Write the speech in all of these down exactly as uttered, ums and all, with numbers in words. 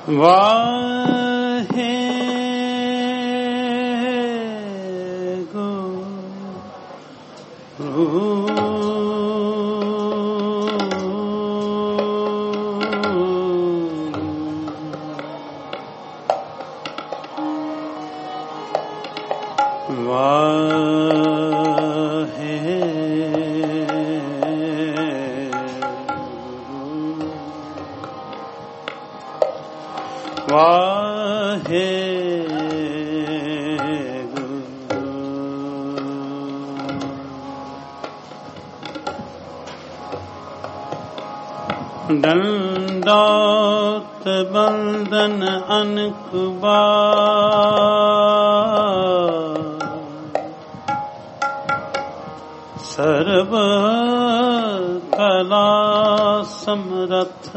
ਵਾਹਿਗੁਰੂ दंडौत बंदन अनक बार सर्व कला समरथ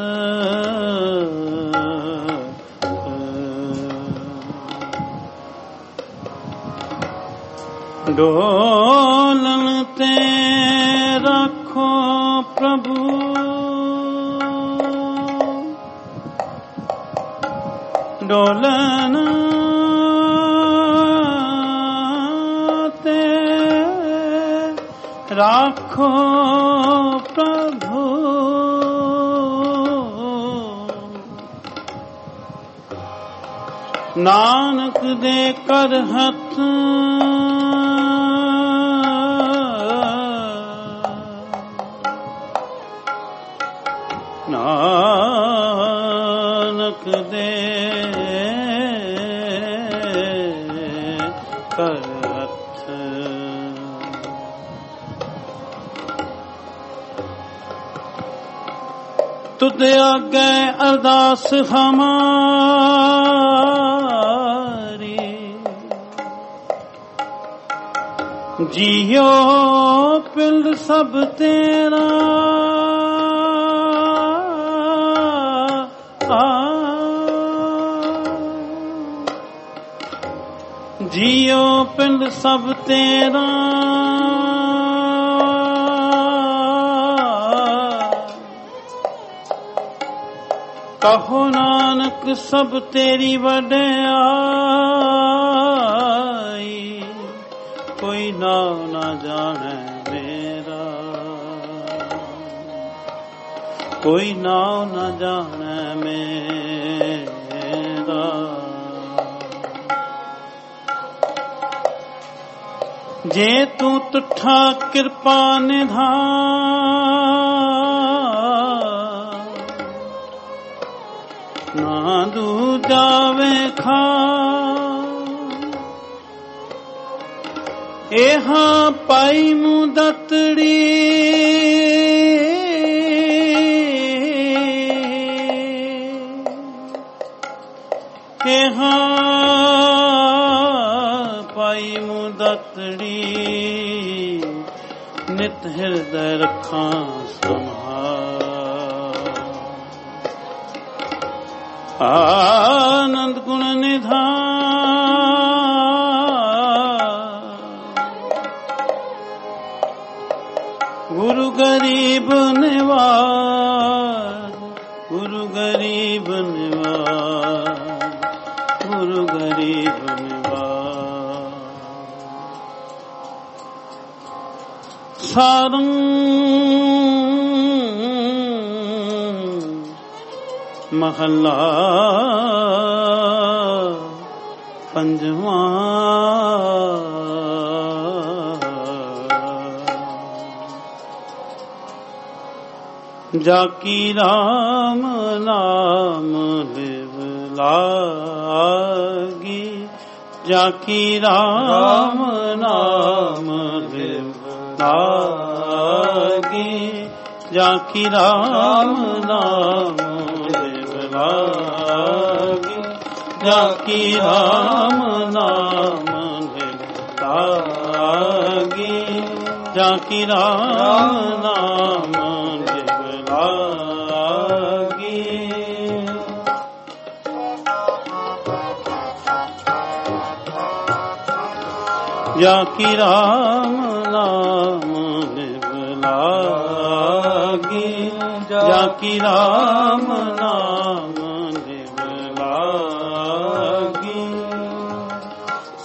डोलन ते रखो प्रभु डोलन ते राखो प्रभु नानक दे कर हथ नानक दे तुद आगे अरदास हमारी जियो पिंड सब तेरा जियो पिंड सब तेरा कहो नानक सब तेरी वड्याई कोई नाम ना जाने मेरा कोई नाम ना जाने मेरा जे तू तुठा कृपा निधान ना दूजा वेखा एहा पाई मुदतड़ी एहा पाई मुदतड़ी नित हृदय रखा आनंद गुण निधान गुरु गरीब निवार गुरु गरीब निवार गुरु गरीब निवार सारंग महला पंजवा जाकी राम नाम लिव लागी जाकी राम नाम लिव लागी जाकी राम नाम लागी जाकी राम नाम लागी जाकी राम नाम लागी जाकी राम नाम लागी जाकी राम नाम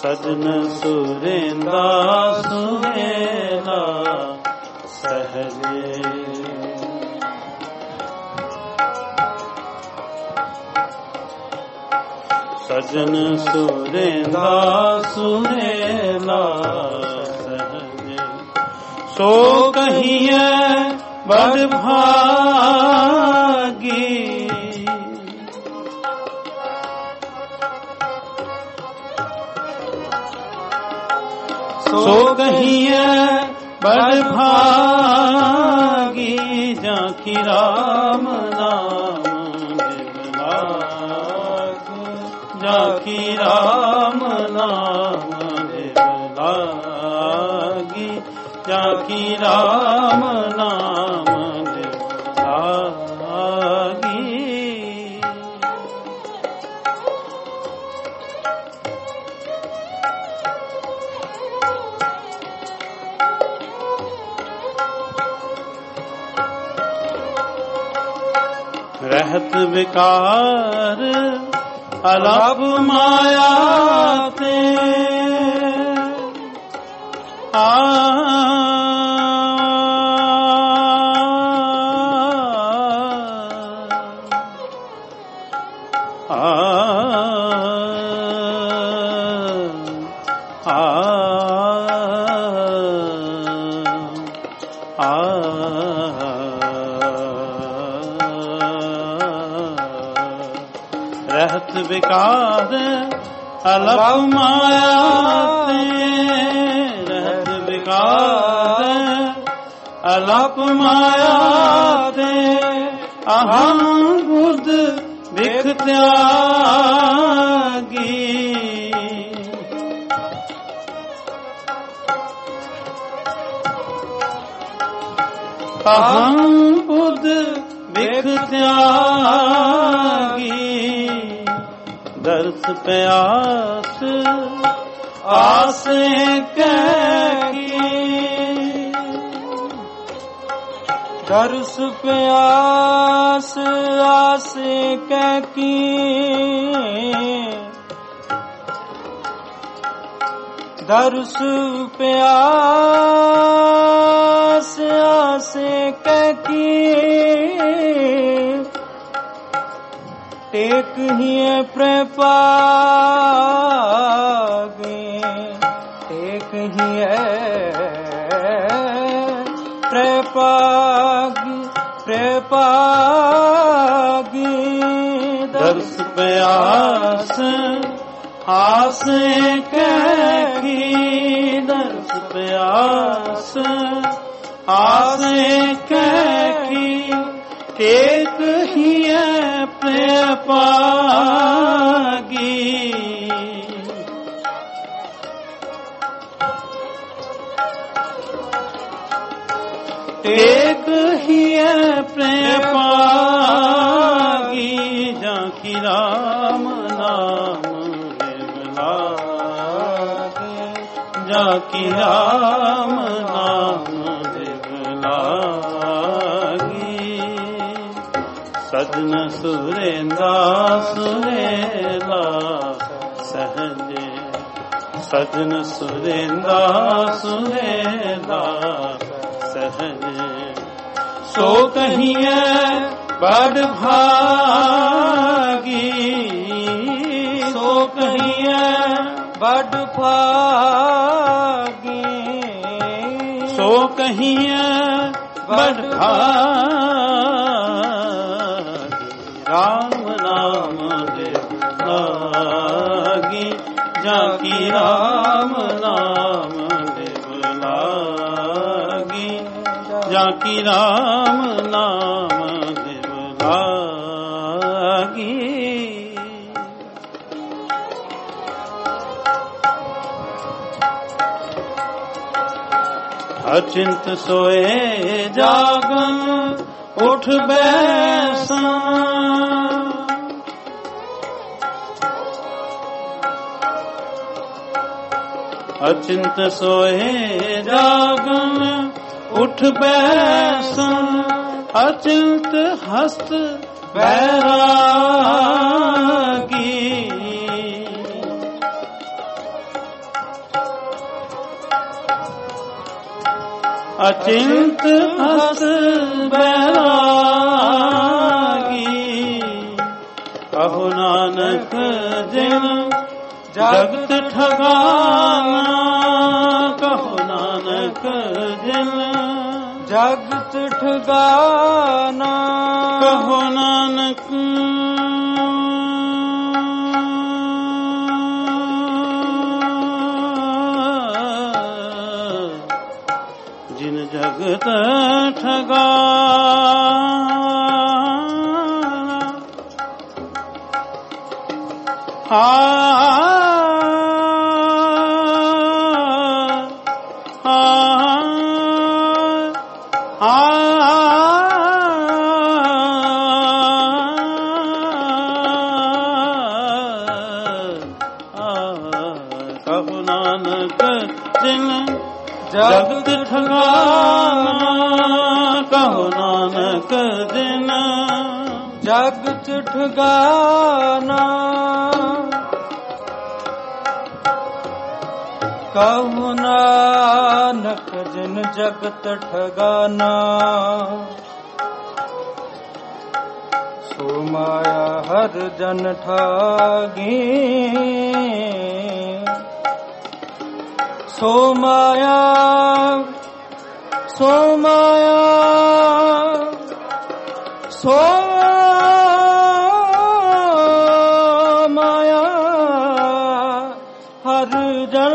सजन सुरेंदा सुहेला सहजे। सजन सुरेंदा सुहेला सहजे, सो कहिए बड़ भागी। सो कहिए बड़ भागी, जाकी राम नाम लाग, जाकी राम नाम लागी, जाकी राम नाम लागी। रहत विकार अलप माया ते, आ रहत विकार अलप माया ते, रहत विकार अलप माया ते, अहम बुध बिख त्यागी। अहम बुध बिख त्यागी, दर्श प्यास आसे की। दर्श प्यास आसे की, दर्श प्यास आसे की, टेक ही प्रपागे, टेक ही प्रपागी, प्रपागी। दर्श प्यास आस की, दर्श प्यास आस की, टेक ही प्रपागी। टेक ही प्रपागी, जाकी राम नाम लागे, जाकी राम नाम लागी। सजन सुरेंदा सुहेला सहजे, सजन सुरेंदा सुहेला सहजे, सो कहिए बड़ भागी। सो कहिए बड़ भागी, सो कहिए बड़ भागी। राम नाम लागी, जाकी राम नाम लागी, जाकी राम नाम लागी। अचिंत सोए जागन उठ बैसा, अचिंत सोए जागन उठ बैसा, अचिंत हस्त बैरागी। ਅਚਿੰਤ ਹਸਤ ਬੈਰਾਗੀ ਕਹੋ ਨਾਨਕ ਜਿਨ ਜਗਤ ਠਗਾਨਾ ਕਹੋ ਨਾਨਕ ਜਿਨ ਜਗਤ ਠਗਾਨਾ ਕਹੋ ਨਾਨਕ ਜਿਨ ਜਗਤ ਠਗਾਨਾ ਆ ਕਹੋ ਨਾਨਕ ਜਿਨ ਜਗਤ ਠਗਾਨਾ ਕਹੋ ਨਾਨਕ ਜਿਨ ਜਗਤ ਠਗਾਨਾ ਕਹੋ ਨਾਨਕ ਜਿਨ ਜਗਤ ਠਗਾਨਾ ਸੋ ਮਾਇਆ ਹਰ ਜਨ ਠਾਗੀ ਸੋ ਮਾਇਆ ਸੋ ਮਾਇਆ ਸੋ ਮਾਇਆ ਹਰ ਜਨ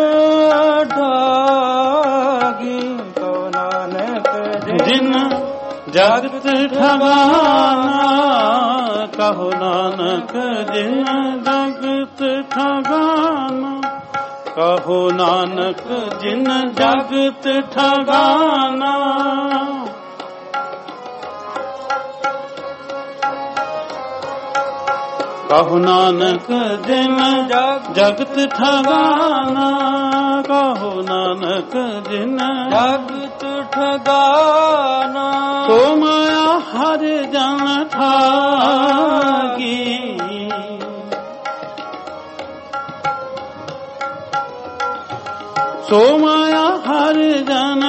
ਠਾਗੀ ਕਹੋ ਨਾਨਕ ਜਿਨ ਜਗਤ ਠਗਾਨਾ ਕਹੋ ਨਾਨਕ ਜਿਨ ਜਗਤ ਠਗਾਨਾ ਕਹੋ ਨਾਨਕ ਜਿਨ ਜਗਤ ਠਗਾਨਾ ਕਹੋ ਨਾਨਕ ਜਿਨ ਜਗਤ ਠਗਾਨਾ ਕਹੋ ਨਾਨਕ ਜਿਨ ਜਗਤ ਠਗਾਨਾ ਸੋ ਮਾਇਆ ਹਰ ਜਨ ਠਾਗੀ ਸੋ ਮਾਇਆ ਹਰ ਜਨ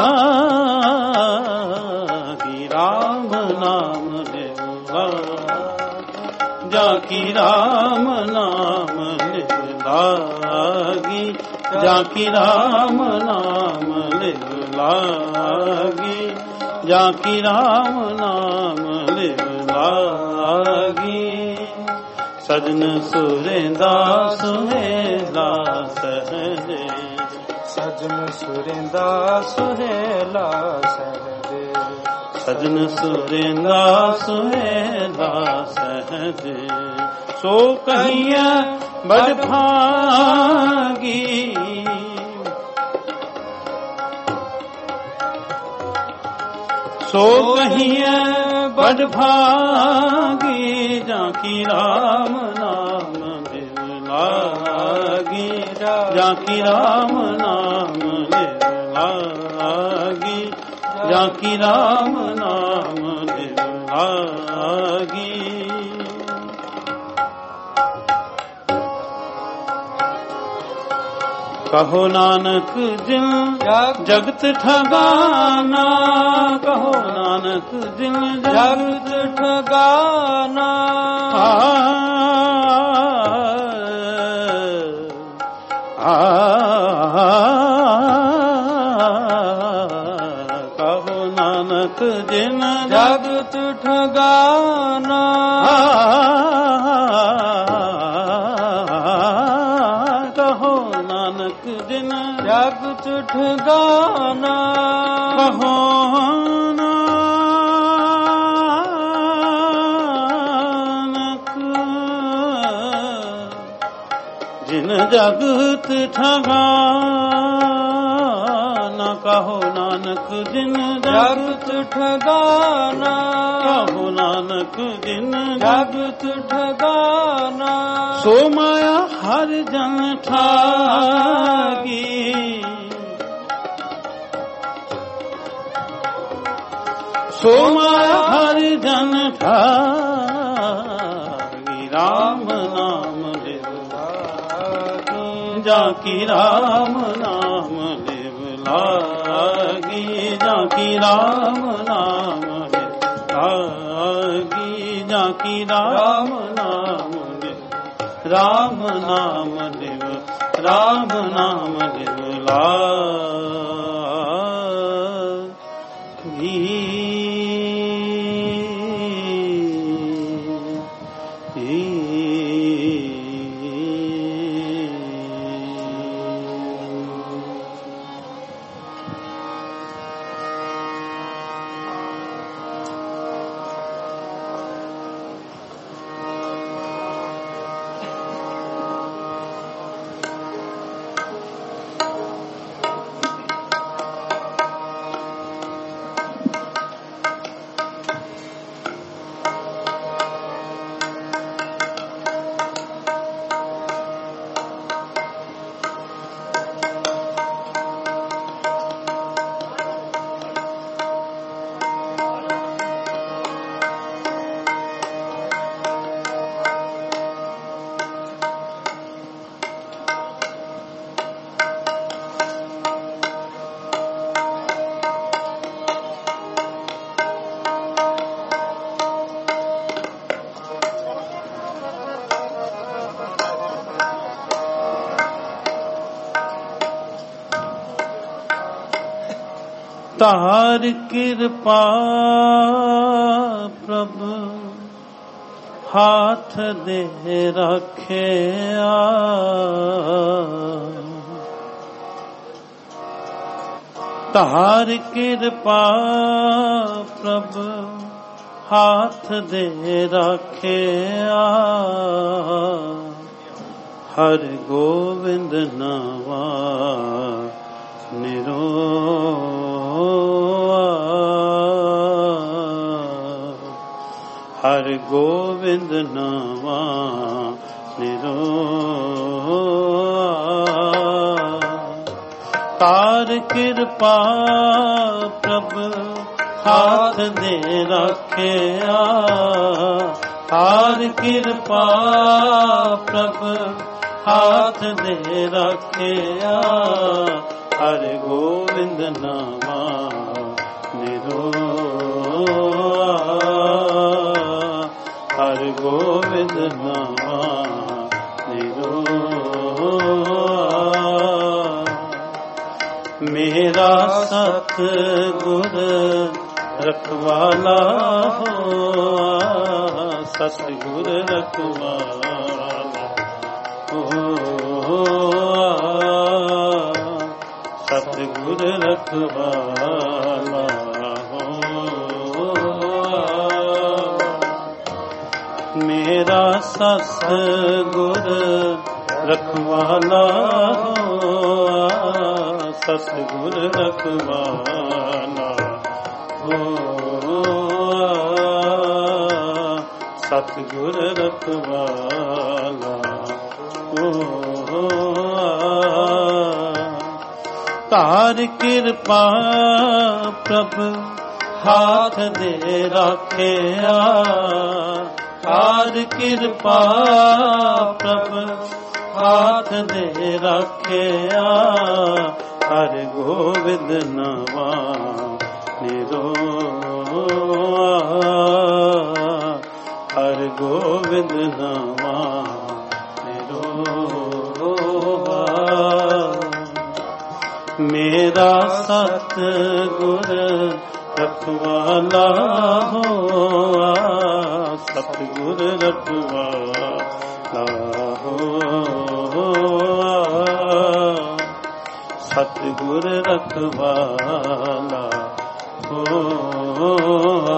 ਠਾਗੀ ਰਾਮ ਨਾਮ ਲਿਵਾ ਜਾ ਕੀ ਰਾਮ ਨਾਮ ਲਿਵਲਾਗੀ ਜਾ ਕੀ ਰਾਮ ਨਾਮ ਲਿਵਲਾਗੀ ਜਾ ਕੀ ਰਾਮ ਨਾਮ ਲਿਵਲਾਗੀ ਸਜਨ ਸੁਰਿੰਦਾ ਸੁਹੇਲਾ ਸਹਜੇ ਸਜਨ ਸੁਰਿੰਦਾ ਸੁਹੇਲਾ ਸਹਜੇ ਸਜਨ ਸੁਰਿੰਦਾ ਸੁਹੇਲਾ ਸਹਜੇ ਸੋ ਕਹੀਐ ਬੜ ਭਾਗੀ ਸੋ ਕਹੀਐ ਬੜ ਭਾਗੀ ਜਾਂ ਕੀ ਰਾਮ ਨਾਮ ਲਿਵਲਾਗੀ ਜਾਂ ਕੀ ਰਾਮ ਨਾਮ ਲਿਵਲਾਗੀ ਜਾਂ ਕੀ ਰਾਮ ਨਾਮ ਲਿਵਲਾਗੀ ਕਹੋ ਨਾਨਕ ਜਿਨ ਜਗਤ ਠਗਾਨਾ ਕਹੋ ਨਾਨਕ ਜਿਨ ਜਗਤ ਠਗਾਨਾ ਆ ਕਹੋ ਨਾਨਕ ਜਿਨ ਜਗਤ ਠਗਾਨਾ ਕਹੋ ਨਾਨਕ ਜਿਨ ਜਗਤ ਠਗਾਨਾ ਕਹੋ ਜਿਨ ਜਗਤ ਠਗਾਨਾ ਕਹੋ ਨਾਨਕ ਜਿਨ ਜਗਤ ਠਗਾਨਾ ਕਹੋ ਨਾਨਕ ਜਿਨ ਜਗਤ ਠਗਾਨਾ ਸੋ ਮਾਇਆ ਹਰ ਜਨ ਠਾਗੀ ਸੋ ਮਾਇਆ ਹਰ ਜਨ ਠਾਗੀ ਰਾਮ ਨਾਮ ਲਿਵਲਾਗੀ ਜਾ ਕੀ ਰਾਮ ਨਾਮ ਲਿਵਲਾਗੀ ਲਾਗੀ ਜਾਂ ਕੀ ਰਾਮ ਨਾਮ ਹੈ ਲਾਗੀ ਜਾਂ ਕੀ ਰਾਮ ਨਾਮ ਹੈ ਰਾਮ ਨਾਮ ਲਿਵ ਰਾਮ ਨਾਮ ਲਿਵ ਲਾਗੀ ਤਾਰ ਕਿਰਪਾ ਪ੍ਰਭ ਹਾਥ ਦੇ ਰੱਖਿਆ ਤਾਰ ਕਿਰਪਾ ਪ੍ਰਭ ਹਾਥ ਦੇ ਰੱਖਿਆ ਹਰ ਗੋਬਿੰਦ ਨਾਵਾ ਨਿਰੋ ਹਰ ਗੋਬਿੰਦ ਨਾਵਾ ਨਿਰੋ ਤਾਰ ਕਿਰਪਾ ਪ੍ਰਭ ਹਾਥ ਦੇ ਰੱਖਿਆ ਤਾਰ ਕਿਰਪਾ ਪ੍ਰਭ ਹਾਥ ਦੇ ਰੱਖਿਆ ਹਰ ਗੋਬਿੰਦ ਨਾਵਾ ਨਿਰੋ ਹਰ ਗੋਬਿੰਦ ਨਾਵਾ ਨਿਰੋ ਮੇਰਾ ਸਤ ਗੁਰ ਰਖਵਾਲਾ ਹੋਆ ਸਤ ਗੁਰ ਰਖਵਾਲਾ ਹੋਆ ਸਤ ਗੁਰ ਰਖਵਾਲਾ ਮੇਰਾ ਸਤ ਗੁਰ ਰਖਵਾਲਾ ਹੋਆ ਸਤ ਗੁਰ ਰਖਵਾਲਾ ਹੋਆ ਸਤ ਗੁਰ ਰਖਵਾਲਾ ਹੋਆ ਤਾਰ ਕਿਰਪਾ ਪ੍ਰਭ ਹਾਥ ਦੇ ਰੱਖਿਆ ਤਾਰ ਕਿਰਪਾ ਪ੍ਰਭ ਹਾਥ ਦੇ ਰੱਖਿਆ ਹਰ ਗੋਬਿੰਦ ਨਾਵਾ ਨਿਰੋ ਹਰ ਗੋਬਿੰਦ ਨਾਵਾ ਨਿਰੋ ਮੇਰਾ ਸਤ ਗੁਰ ਰਖਵਾਲਾ ਹੋਆ ਸਤ ਗੁਰ ਰਖਵਾਲਾ ਹੋਆ ਸਤ ਗੁਰ ਰਖਵਾਲਾ ਹੋਆ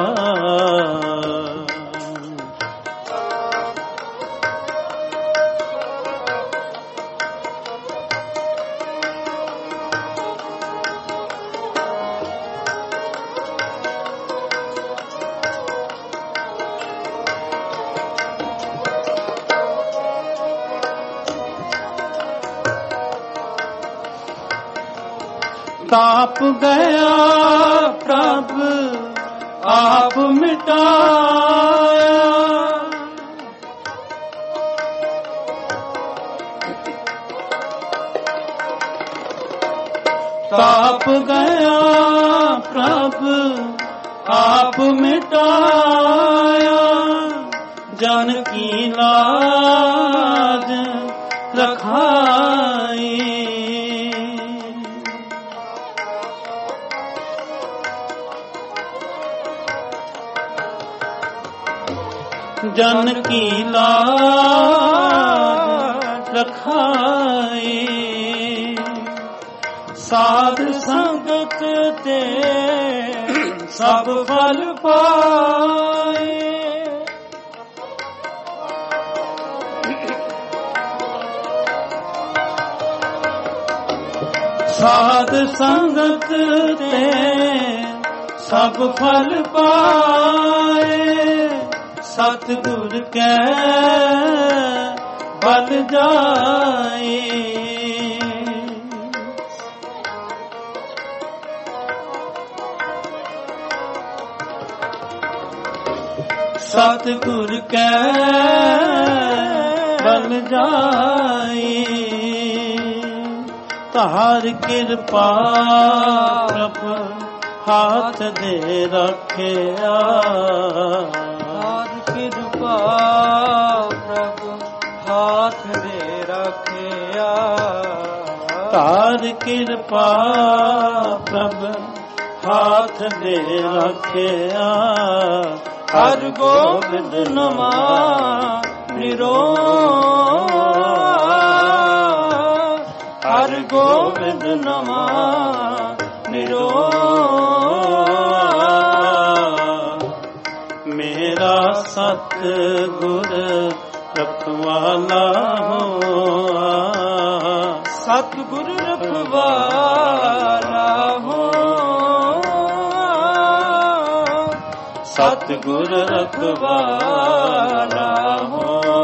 ਤਾਪ ਗਿਆ ਪ੍ਰਭ ਆਪ ਮਿਟਾਇਆ ਤਾਪ ਆਪ ਗਿਆ ਪ੍ਰਭ ਆਪ ਮਿਟਾਇਆ, ਜਨ ਕੀ ਲਾਜ ਰਖਾਈ। ਜਨ ਕੀ ਲਾਜ ਰਖਾਈ, ਸਾਧ ਸੰਗਤ ਤੇ ਸਭ ਫਲ ਪਾਏ। ਸਾਧ ਸੰਗਤ ਤੇ ਸਭ ਫਲ ਪਾਏ, ਸਤਿਗੁਰ ਕੈ ਬਲ ਜਾਏ। ਸਤਿਗੁਰ ਕੈ ਬਲ ਜਾਏ, ਤਾਰ ਕਿਰਪਾ ਪ੍ਰਭ ਹਾਥ ਦੇ ਰੱਖਿਆ। ਤਾਰ ਕਿਰਪਾ ਪ੍ਰਭ ਹਾਥ ਦੇ ਰੱਖਿਆ, ਤਾਰ ਕਿਰਪਾ ਪ੍ਰਭ ਹਾਥ ਦੇ ਰੱਖਿਆ। ਹਰ ਗੋਬਿੰਦ ਨਮਾ ਨਿਰੋਲ, ਹਰ ਗੋਬਿੰਦ ਨਮਾ ਨਿਰੋਲ। ਮੇਰਾ ਸਤਿਗੁਰ ਰਖਵਾਲਾ ਹੋਆ, ਸਤਿਗੁਰ ਰਖਵਾਲਾ ਹੋਆ, ਸਤਿਗੁਰ ਰਖਵਾਲਾ ਹੋਆ।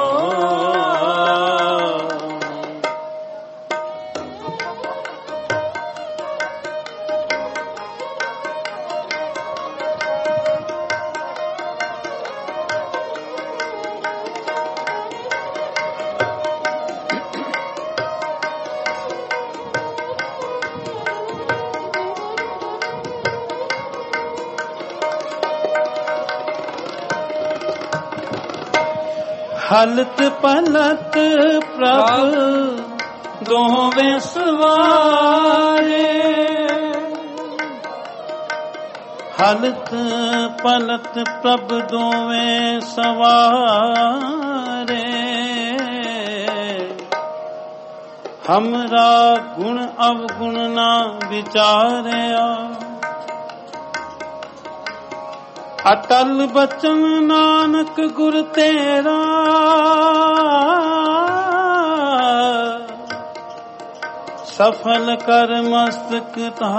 ਹਲਤ ਪਲਤ ਪ੍ਰਭ ਦੋਵੇਂ ਸਵਾਰੇ, ਹਲਤ ਪਲਤ ਪ੍ਰਭ ਦੋਵੇਂ ਸਵਾਰੇ। ਹਮਰਾ ਗੁਣ ਅਵਗੁਣ ਨਾ ਵਿਚਾਰਿਆ, ਅਟਲ ਬਚਨ ਨਾਨਕ ਗੁਰ ਤੇਰਾ। ਸਫਲ ਕਰ ਮਸਤਕ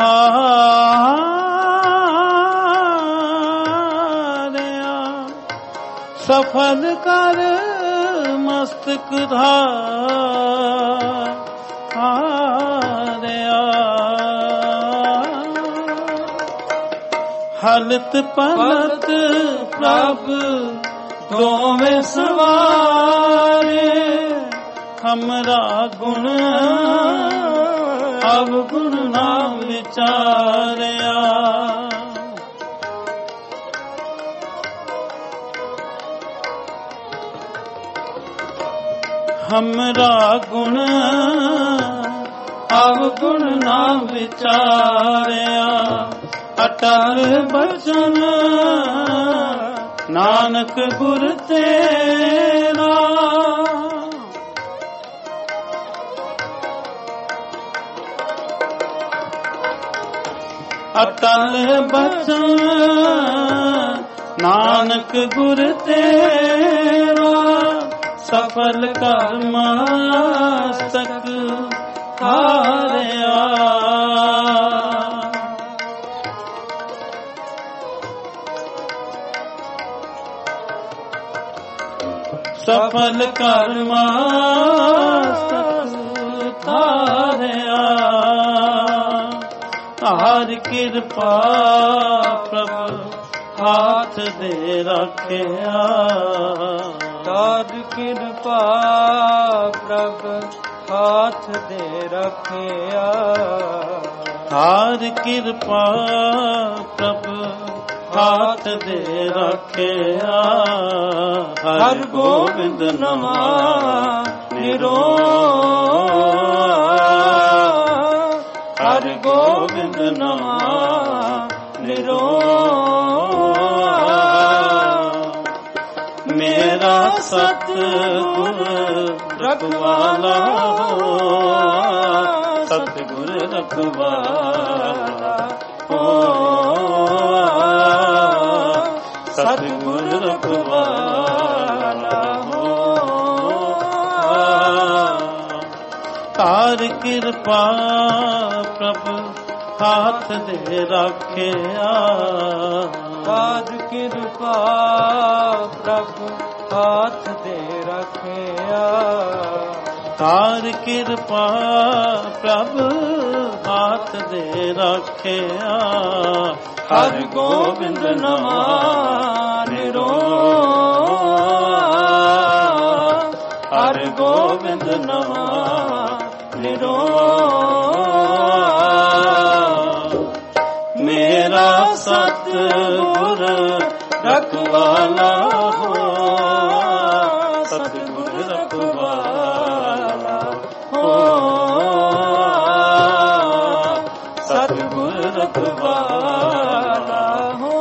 ਧਾਰਿਆ, ਸਫਲ ਕਰ ਮਸਤਕ ਧਾਰਿਆ। ਹਲਤ ਪਲਤ ਪ੍ਰਭ ਦੋਵੇਂ ਸਵਾਰੇ, ਹਮਰਾ ਗੁਣ ਅਵਗੁਣ ਨਾ ਵਿਚਾਰਿਆ। ਹਮਰਾ ਗੁਣ ਅਵਗੁਣ ਨਾ ਵਿਚਾਰਿਆ, ਅਟਲ ਬਚਨ ਨਾਨਕ ਗੁਰ ਤੇਰਾ। ਅਟਲ ਬਚਨ ਨਾਨਕ ਗੁਰ ਤੇਰਾ, ਸਫਲ ਕਰ ਮਸਤਕ ਧਾਰਿਆ। ਸਫਲ ਕਰ ਮਸਤਕ ਧਾਰਿਆ, ਹਰ ਕਿਰਪਾ ਪ੍ਰਭ ਹਾਥ ਦੇ ਰੱਖਿਆ। ਹਰ ਕਿਰਪਾ ਪ੍ਰਭ ਹਾਥ ਦੇ ਰੱਖਿਆ, ਹਰ ਕਿਰਪਾ ਪ੍ਰਭ ਹਾਥ ਦੇ ਰੱਖਿਆ। ਹਰ ਗੋਬਿੰਦ ਨਵਾਂ ਨਿਰੋਲ, ਹਰ ਗੋਬਿੰਦ ਨਵਾਂ ਨਿਰੋਲ। ਮੇਰਾ ਸਤਿਗੁਰ ਰਖਵਾਲਾ ਹੋ, ਸਤਿਗੁਰ ਰਖਵਾਲਾ ਹੋ, ਸਤਿਗੁਰ ਰਖਵਾਲਾ ਹੋ। ਤਾਰ ਕਿਰਪਾ ਪ੍ਰਭ ਹਾਥ ਦੇ ਰੱਖਿਆ। ਤਾਰ ਕਿਰਪਾ ਪ੍ਰਭ ਹਾਥ ਦੇ ਰੱਖਿਆ। ਤਾਰ ਕਿਰਪਾ ਪ੍ਰਭ ਹਾਥ ਦੇ ਰੱਖਿਆ। ਹਰ ਗੋਬਿੰਦ ਨਵਾਂ ਨਿਰੋਲ, ਹਰ ਗੋਬਿੰਦ ਨਵਾਂ ਨਿਰੋਲ। ਮੇਰਾ ਸਤਿਗੁਰ ਰਖਵਾਲਾ ਹੋ, ਸਤਿਗੁਰ ਰਖਵਾਲਾ ਹੋ, ਸਤਿਗੁਰ ਰਖਵਾਲਾ ਹੋ,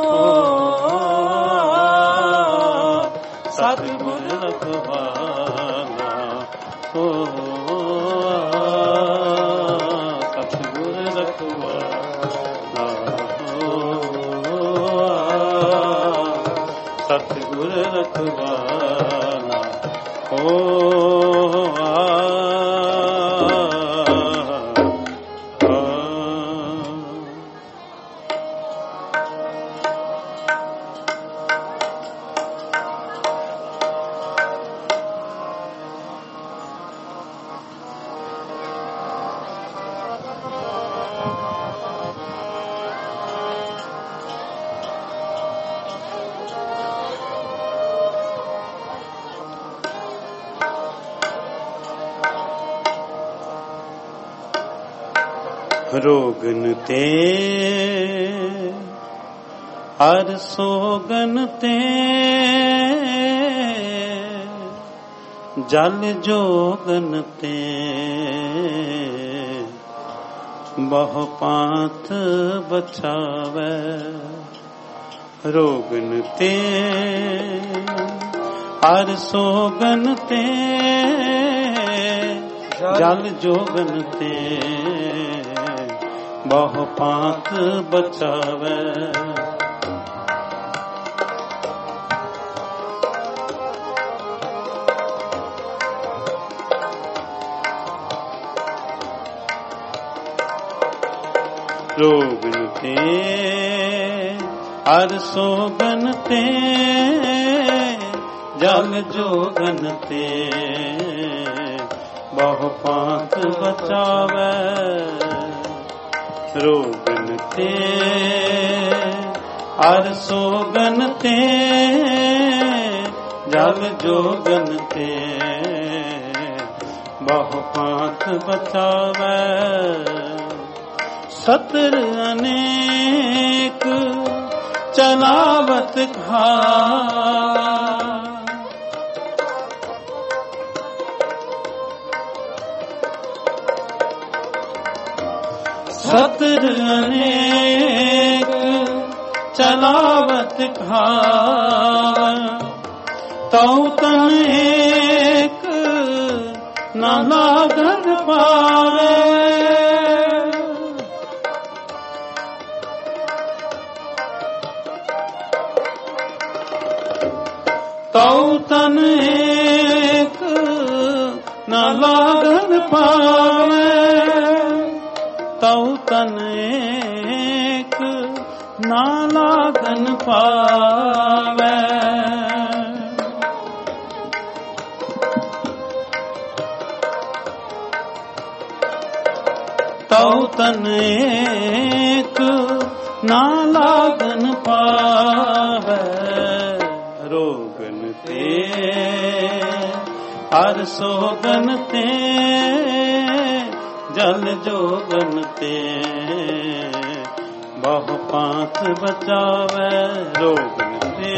ਸਤਿਗੁਰ ਰਖਵਾਲਾ ਹੋ, ਸਤਿਗੁਰ ਰਖਵਾਲਾ ਹੋ, ਸਤਿਗੁਰ ਰਖਵਾਲਾ ਹੋ। ਰੋਗਨ ਤੇ ਹਰ ਸੋਗਨ ਤੇ ਜਲ ਜੋਗਨ ਤੇ ਬਹੁ ਪਾਂਤ ਬਚਾਵੇ। ਰੋਗਨ ਤੇ ਹਰ ਸੋਗਨ ਤੇ ਜਲ ਜੋਗਨ ਤੇ ਬਹੁ ਪਾਂਤ ਬਚਾਵੇ। ਰੋਗਨ ਤੇ ਹਰ ਸੋਗਨ ਤੇ ਜਲ ਜੋਗਨ ਤੇ ਬਹੁ ਪਾਂਤ ਬਚਾਵੇ। ਰੋਗਨ ਤੇ ਹਰ ਸੋਗਨ ਤੇ ਜਲ ਜੋਗਨ ਤੇ ਬਹੁ ਪਾਂਤ ਬਚਾਵੇ। ਸਤਰ ਅਨੇਕ ਚਲਾਵਤ ਖਾ ਸਤਰ ਅਨੇਕ ਚਲਾਵਤ ਖਾਵ। ਤਉ ਤਨ ਏਕ ਨਾ ਲਾਗਨ ਪਾਵੇ। ਤਉ ਤਨ ਏਕ ਨਾ ਲਾਗਨ ਪਾਵੇ। ਤਉ ਤਨ ਏਕ ਨਾ ਲਾਗਨ ਪਾਵੇ। ਤਉ ਤਨ ਏਕ ਨਾ ਲਾਗਨ ਪਾਵੇ। ਰੋਗਨ ਤੇ ਹਰ ਸੋਗਨ ਤੇ जल जोगन ते बहु पांत बचावे रोगन ते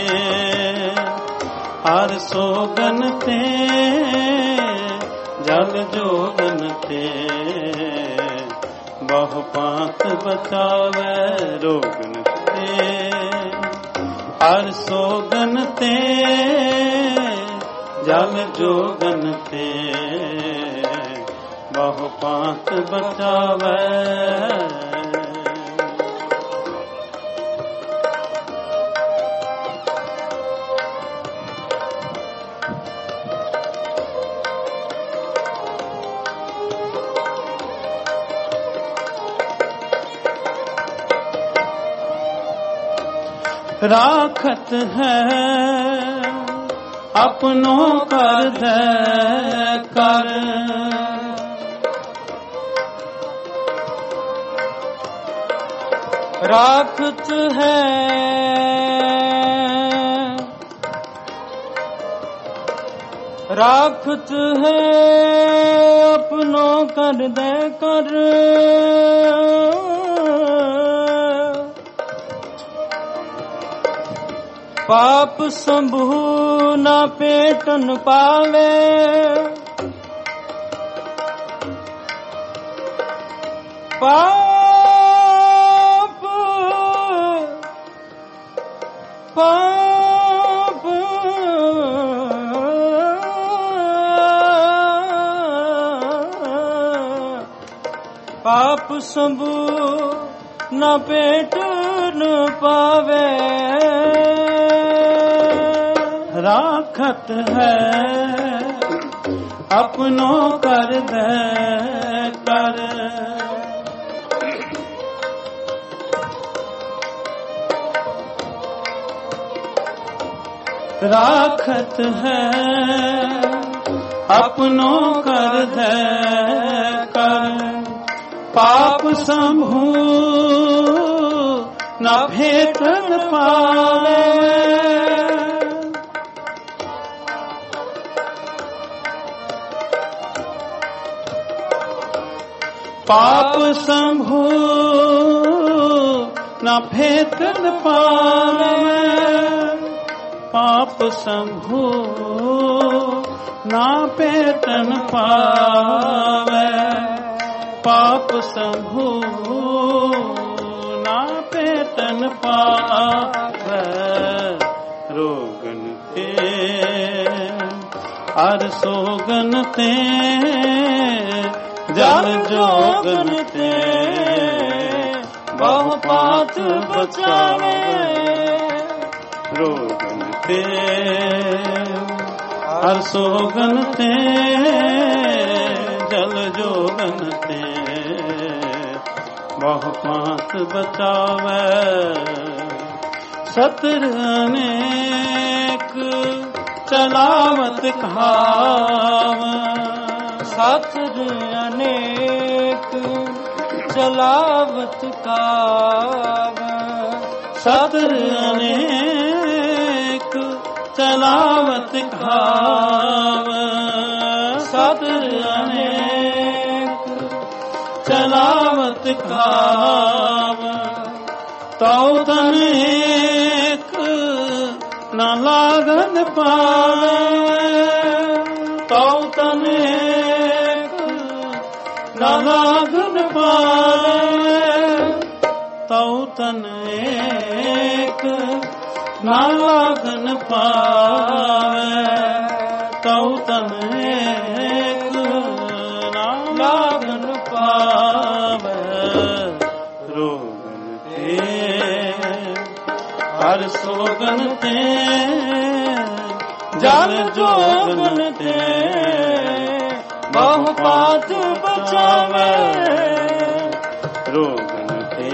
हर सोगन ते जल जोगन ते बहु पांत बचावे रोगन ते हर सोगन ते जल जोगन ते बहु पांत बचावे राखत है अपनों कर दे कर राखत है राखत है अपनों कर दे कर पाप संभू न पेटन पावे पाप पाप पाप संभू न पेटन पावे राखत है अपनों कर दे कर राखत है अपनों कर दे कर पाप संभू न भेटन पावे पाप संभू न भेटन पावे पाप संभू न भेटन पावे पाप संभू न भेटन पावे रोगन ते हर सोगन ते जल जोगन ते बहु पांत बचावे रोगन ते हर सोगन ते जल जोगन ते बहु पांत बचावे सतर अनेक चलावत खाव सतर अनेक चलावत काव सतर अनेक चलावत खाव सतर अनेक चलावत खाव तो तनेक न लागन पावे तो तनेक न लागन पावे तो तनेक न लागन पावे तो तनेक न लागन पावे रोगन ते हर सोगन ते जल जोगन ते बहु पांत बचावे रोगन ते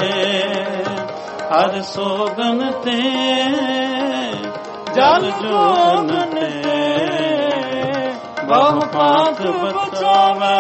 हर सोगन ते जल जोगन ते बहु पांत बचावे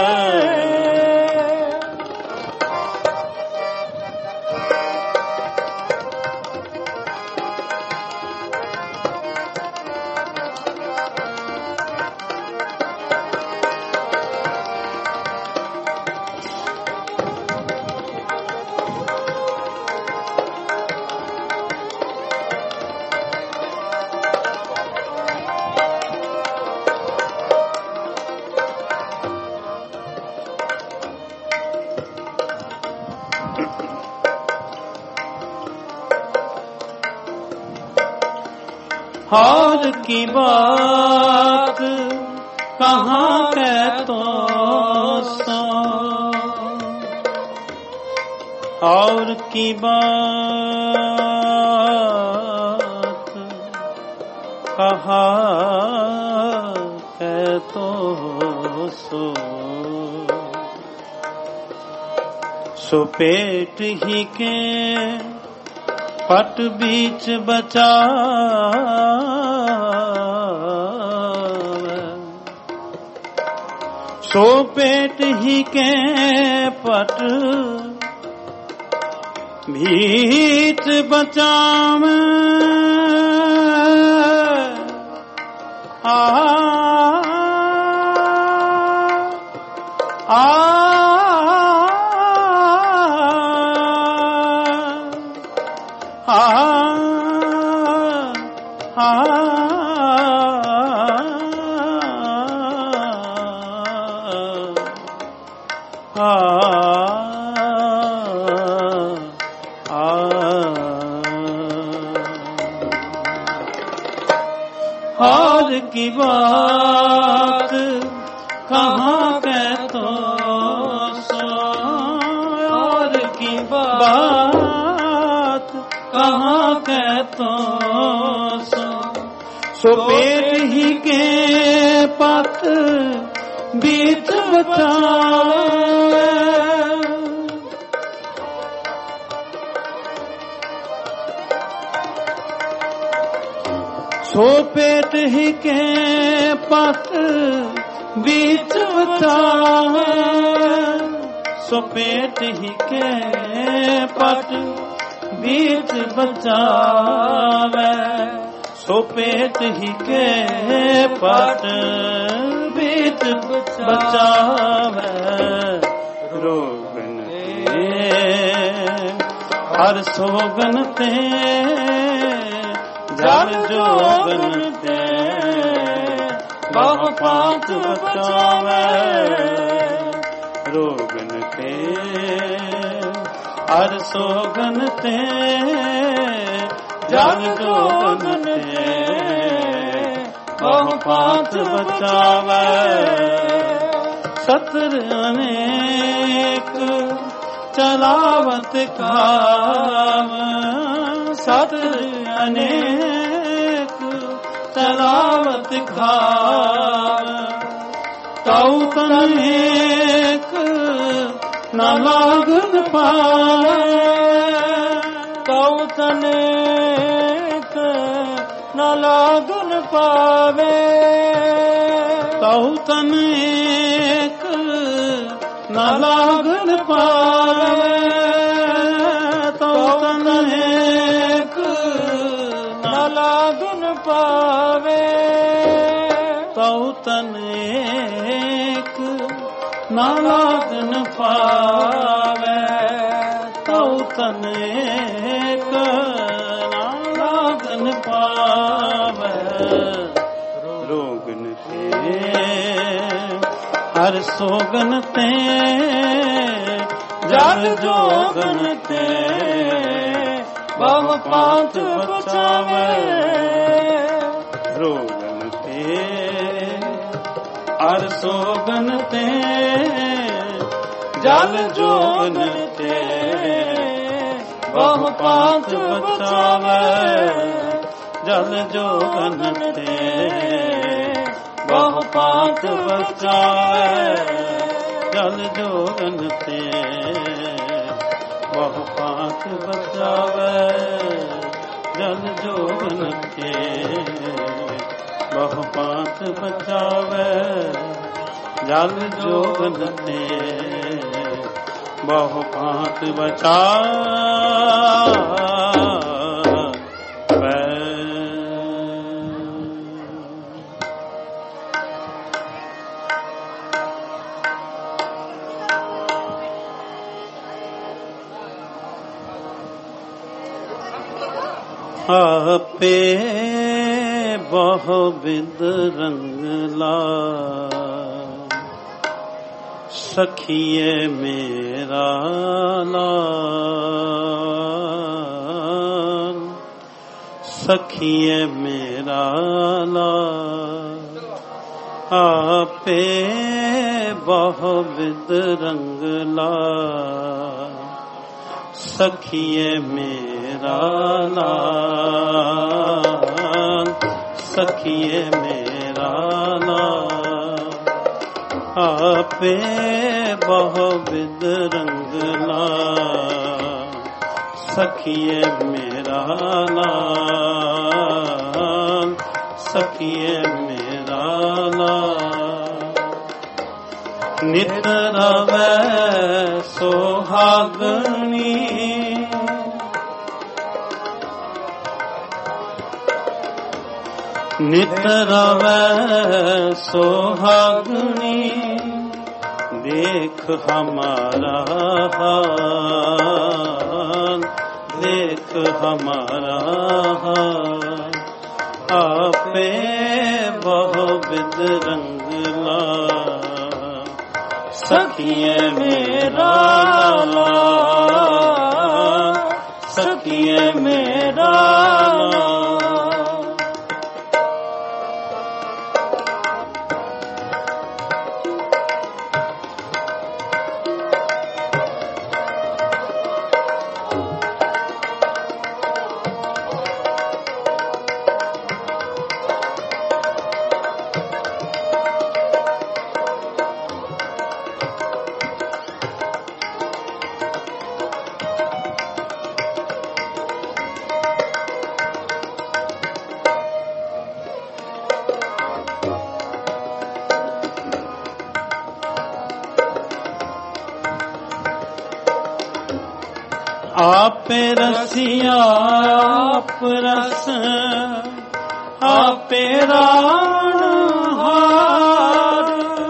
और की बात कहाँ कह तो सो, और की बात कहाँ कह तो सो, सो पेट ही के पट बीच बचा, सो पेट ही के पट बीच बचावे, आ आ और की बात कहाँ कह तो सो, और की बात कहाँ कह तो सो, सो पेट ही के पत बीच बचावे, सो पेट ही के पत बीच बचावे, सो पेट ही के पट बीच बचावे, सो पेट ही के पट बीच बचावे, रोगन ते हर सोगन ते जल जोगन ते बहु पांच बचावे, रोगन ते हर सोगन ते जल जोगन ते बहु पांच बचावे, सतर अनेक चलावत खाव, सतर अनेक चलावत खाव, तौ तनेक न लागन पावे, तौ तनेक न लागन पावे, तौ तनेक न लागन पावे, तौ तनेक न लागन पावे, तौ तनेक न लागन पावे, तौ तनेक न लागन पावे, रोगन ते हर सोगन ते जल जोगन ते बहु पांच बचावे, रोगन ते हर सोगन ते जल जोगन ते बहु पांच बचावे, जल जोगन ते बहु पांच बचावे, जल जोगन ते बहु पांच बचावे, जल जोगन ते बहु पांच बचावे, जल जोगन ते बहु पांच बचावे। आपे बहु विध रंग ला सखिए मेरा लाल, सखिए मेरा लाल आपे बहु विद रंग लाल सखिए मेरा लाल सखिए मेरा लाल आपे बहु विद रंग लाल सखिए मेरा लाल सखिए मेरा लाल नित रवै सोहागनी नित रवै सोहागनी देख हमारा हाल देख हमारा हाल आपे बहु विद रंग लाल सखिए मेरा लाल सखिए मेरा आपे रसिया आप रस आपे राणहार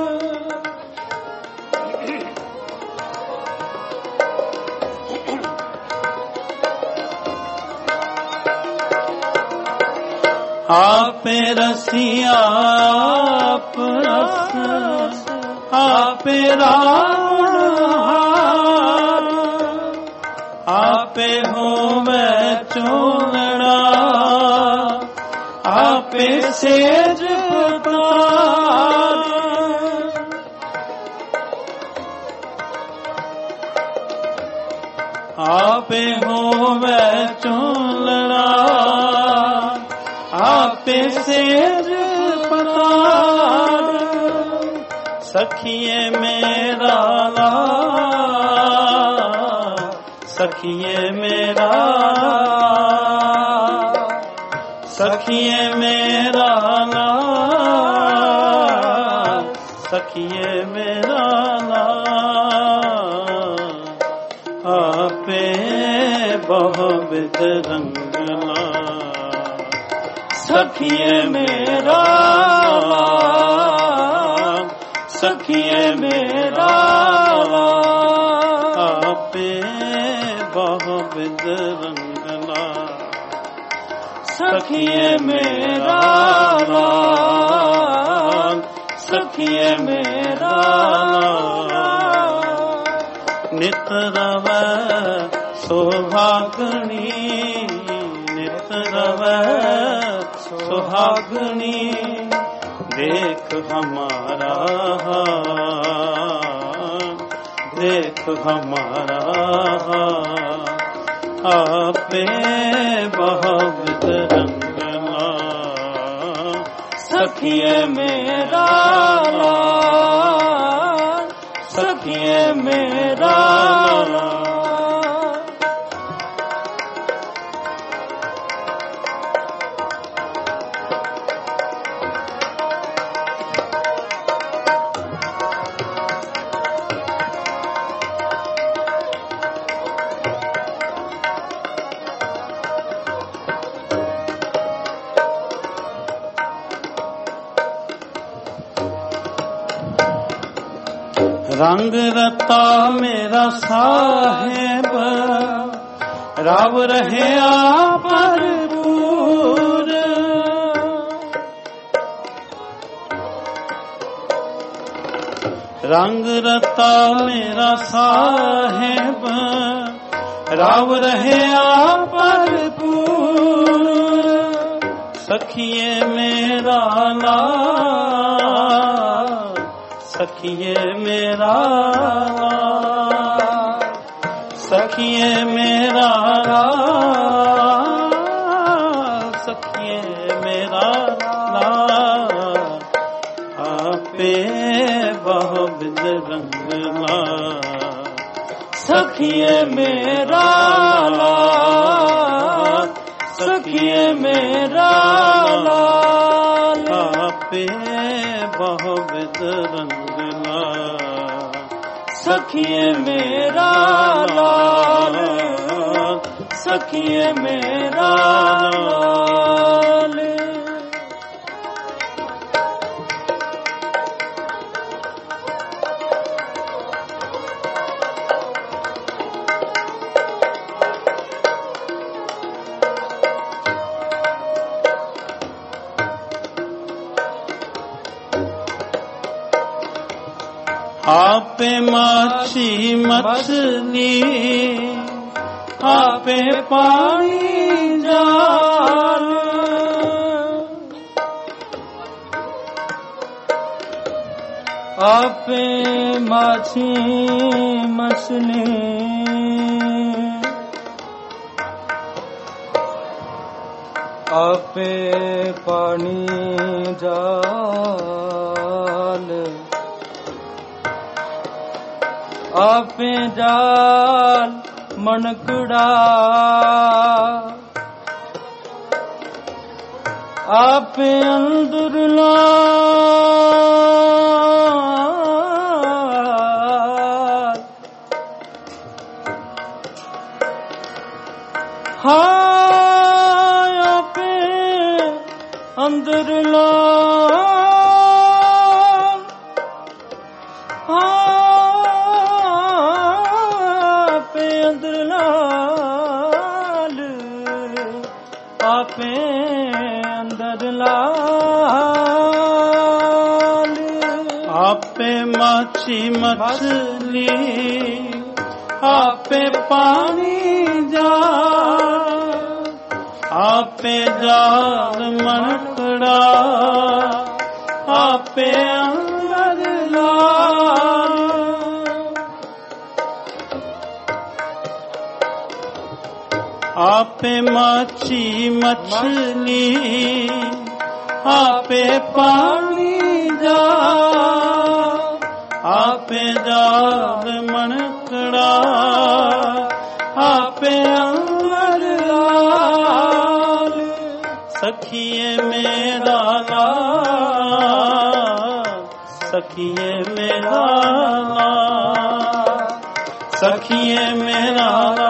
आपे रसिया आप रस आपे राणहार आपे होवे चूलना आपे सेज पतार आपे होवे चूलना आपे सेज पतार सखिए मेरा लाल सखिए मेरा सखिए मेरा लाल सखिए मेरा लाल आपे बहु विद रंग लाल सखिए मेरा लाल सखिए मेरा आपे बहु विद रंग लाल सखिए मेरा लाल सखिए मेरा नित रवै सोहागनी नित रवै सोहागनी देख हमारा देख हमारा आपे बहु विद रंग लाल सखिए मेरा लाल सखिए मेरा लाल रंग रता मेरा साहेब रब रहे भरपूर रंग रता मेरा साहेब रब रहे भरपूर सखिए मेरा लाल, सखिए मेरा लाल, सखिए मेरा लाल, सखिए मेरा लाल, आपे बहुविध रंग लाल, सखिए मेरा लाल, सखिए मेरा लाल, आपे बहुविध रंग लाल, सखिए मेरा लाल, सखिए मेरा लाल। आपे माछी मछली, आपे पानी जाल, आपे माछी मछली, आपे पानी जाल, आपे जाल मनकड़ा, आपे अंदर लाल, हाय आपे अंदर लाल, हाय आपे अंदर लाल, आपे माछी मछली, आपे पानी जाल, आपे जाल मनकड़ा, आपे अंदर लाल, आपे माछी मछली, आपे पानी जाल, आपे जाल मनकड़ा, आपे अंदर लाल, सखिए मेरा लाल, सखिए मेरा लाल, सखिए मेरा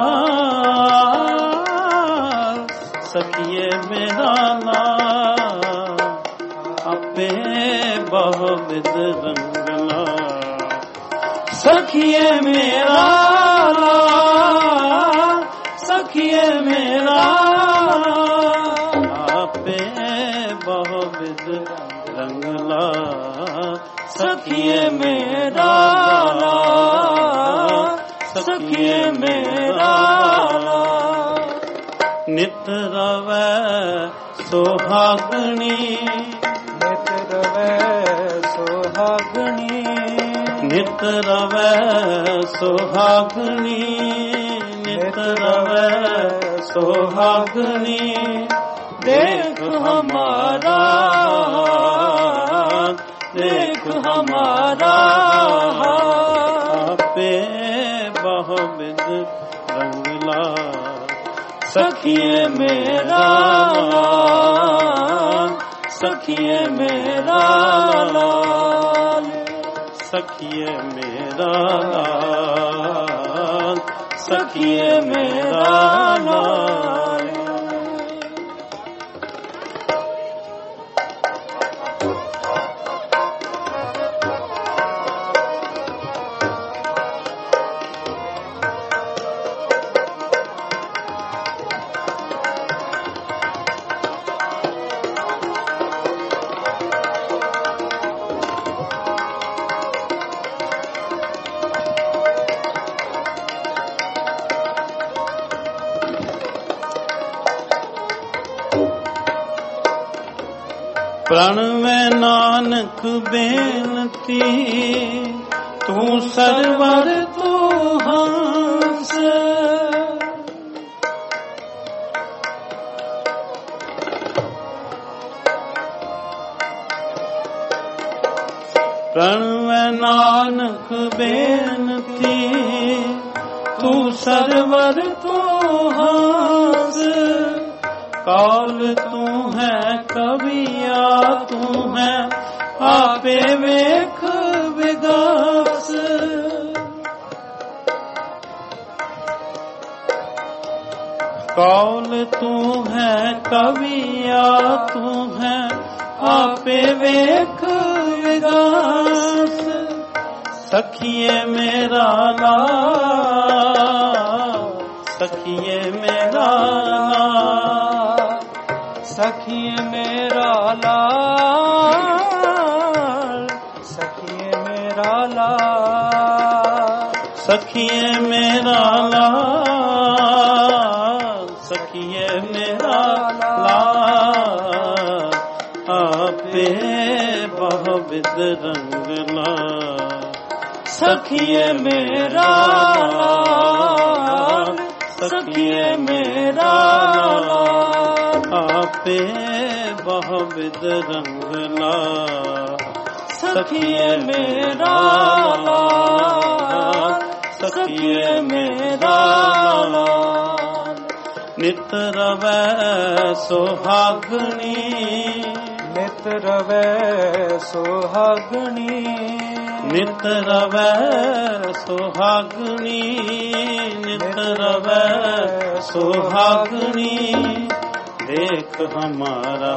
लाल, सखिए मेरा लाल, आपे बहुविध रंग लाल, सखिए मेरा लाल, सखिए मेरा लाल, आपे बहुविध रंग लाल, सखिए मेरा लाल, सखिए मेरा लाल। नित रवै सुहागणी, नित रवै सुहागणी, नित रवै सुहागणी, नित रवै सुहागणी, देख हमारा, देख हमारा, आपे बहुविध रंग लाल, सखिए मेरा लाल, सखिए मेरा लाल, सखिए मेरा लाल, सखिए मेरा लाल। ਪ੍ਰਣ ਮੈਂ ਨਾਨਕ ਬੇਨਤੀ, ਤੂੰ ਸਰਵਰ ਤੂੰ ਹੰਸ। ਪ੍ਰਣ ਮੈਂ ਨਾਨਕ ਬੇਨਤੀ, ਤੂੰ ਸਰਵਰ ਤੂੰ ਹੰਸ। ਕਾਲ ਤੂੰ ਹੈ ਕਵੀਆ ਤੂੰ ਹੈ, ਆਪੇ ਵੇਖ ਵਿਗਾਸ। ਕਾਲ ਤੂੰ ਹੈ ਕਵੀਆ ਤੂੰ ਹੈ, ਆਪੇ ਵੇਖ ਵਿਗਾਸ। ਸਖੀਏ ਮੇਰਾ ਲਾਲ, ਸਖੀਏ ਮੇਰਾ ਲਾਲ, ਸਖੀਏ ਮੇਰਾ ਲਾਲ, ਸਖੀਏ ਮੇਰਾ ਲਾਲ, ਸਖੀਏ ਮੇਰਾ ਲਾਲ, ਸਖੀਏ ਮੇਰਾ ਲਾਲ। ਆਪੇ ਬਹੁਵਿਧ ਰੰਗਲਾ, ਸਖੀਏ ਮੇਰਾ ਲਾਲ, ਸਖੀਏ ਮੇਰਾ ਲਾਲ। ਆਪੇ ਬਹੁਵਿਧ ਰੰਗਲਾ, ਸਖੀਏ ਮੇਰਾ ਲਾਲ, ਸਖੀਏ ਮੇਰਾ ਲਾਲ। ਨਿਤ ਰਵੈ ਸੁਹਾਗਣੀ, ਨਿਤ ਰਵੈ ਸੁਹਾਗਣੀ, ਨਿਤ ਰਵੈ ਸੁਹਾਗਣੀ, ਨਿਤ ਰਵੈ ਸੁਹਾਗਣੀ। ਦੇਖ ਹਮਾਰਾ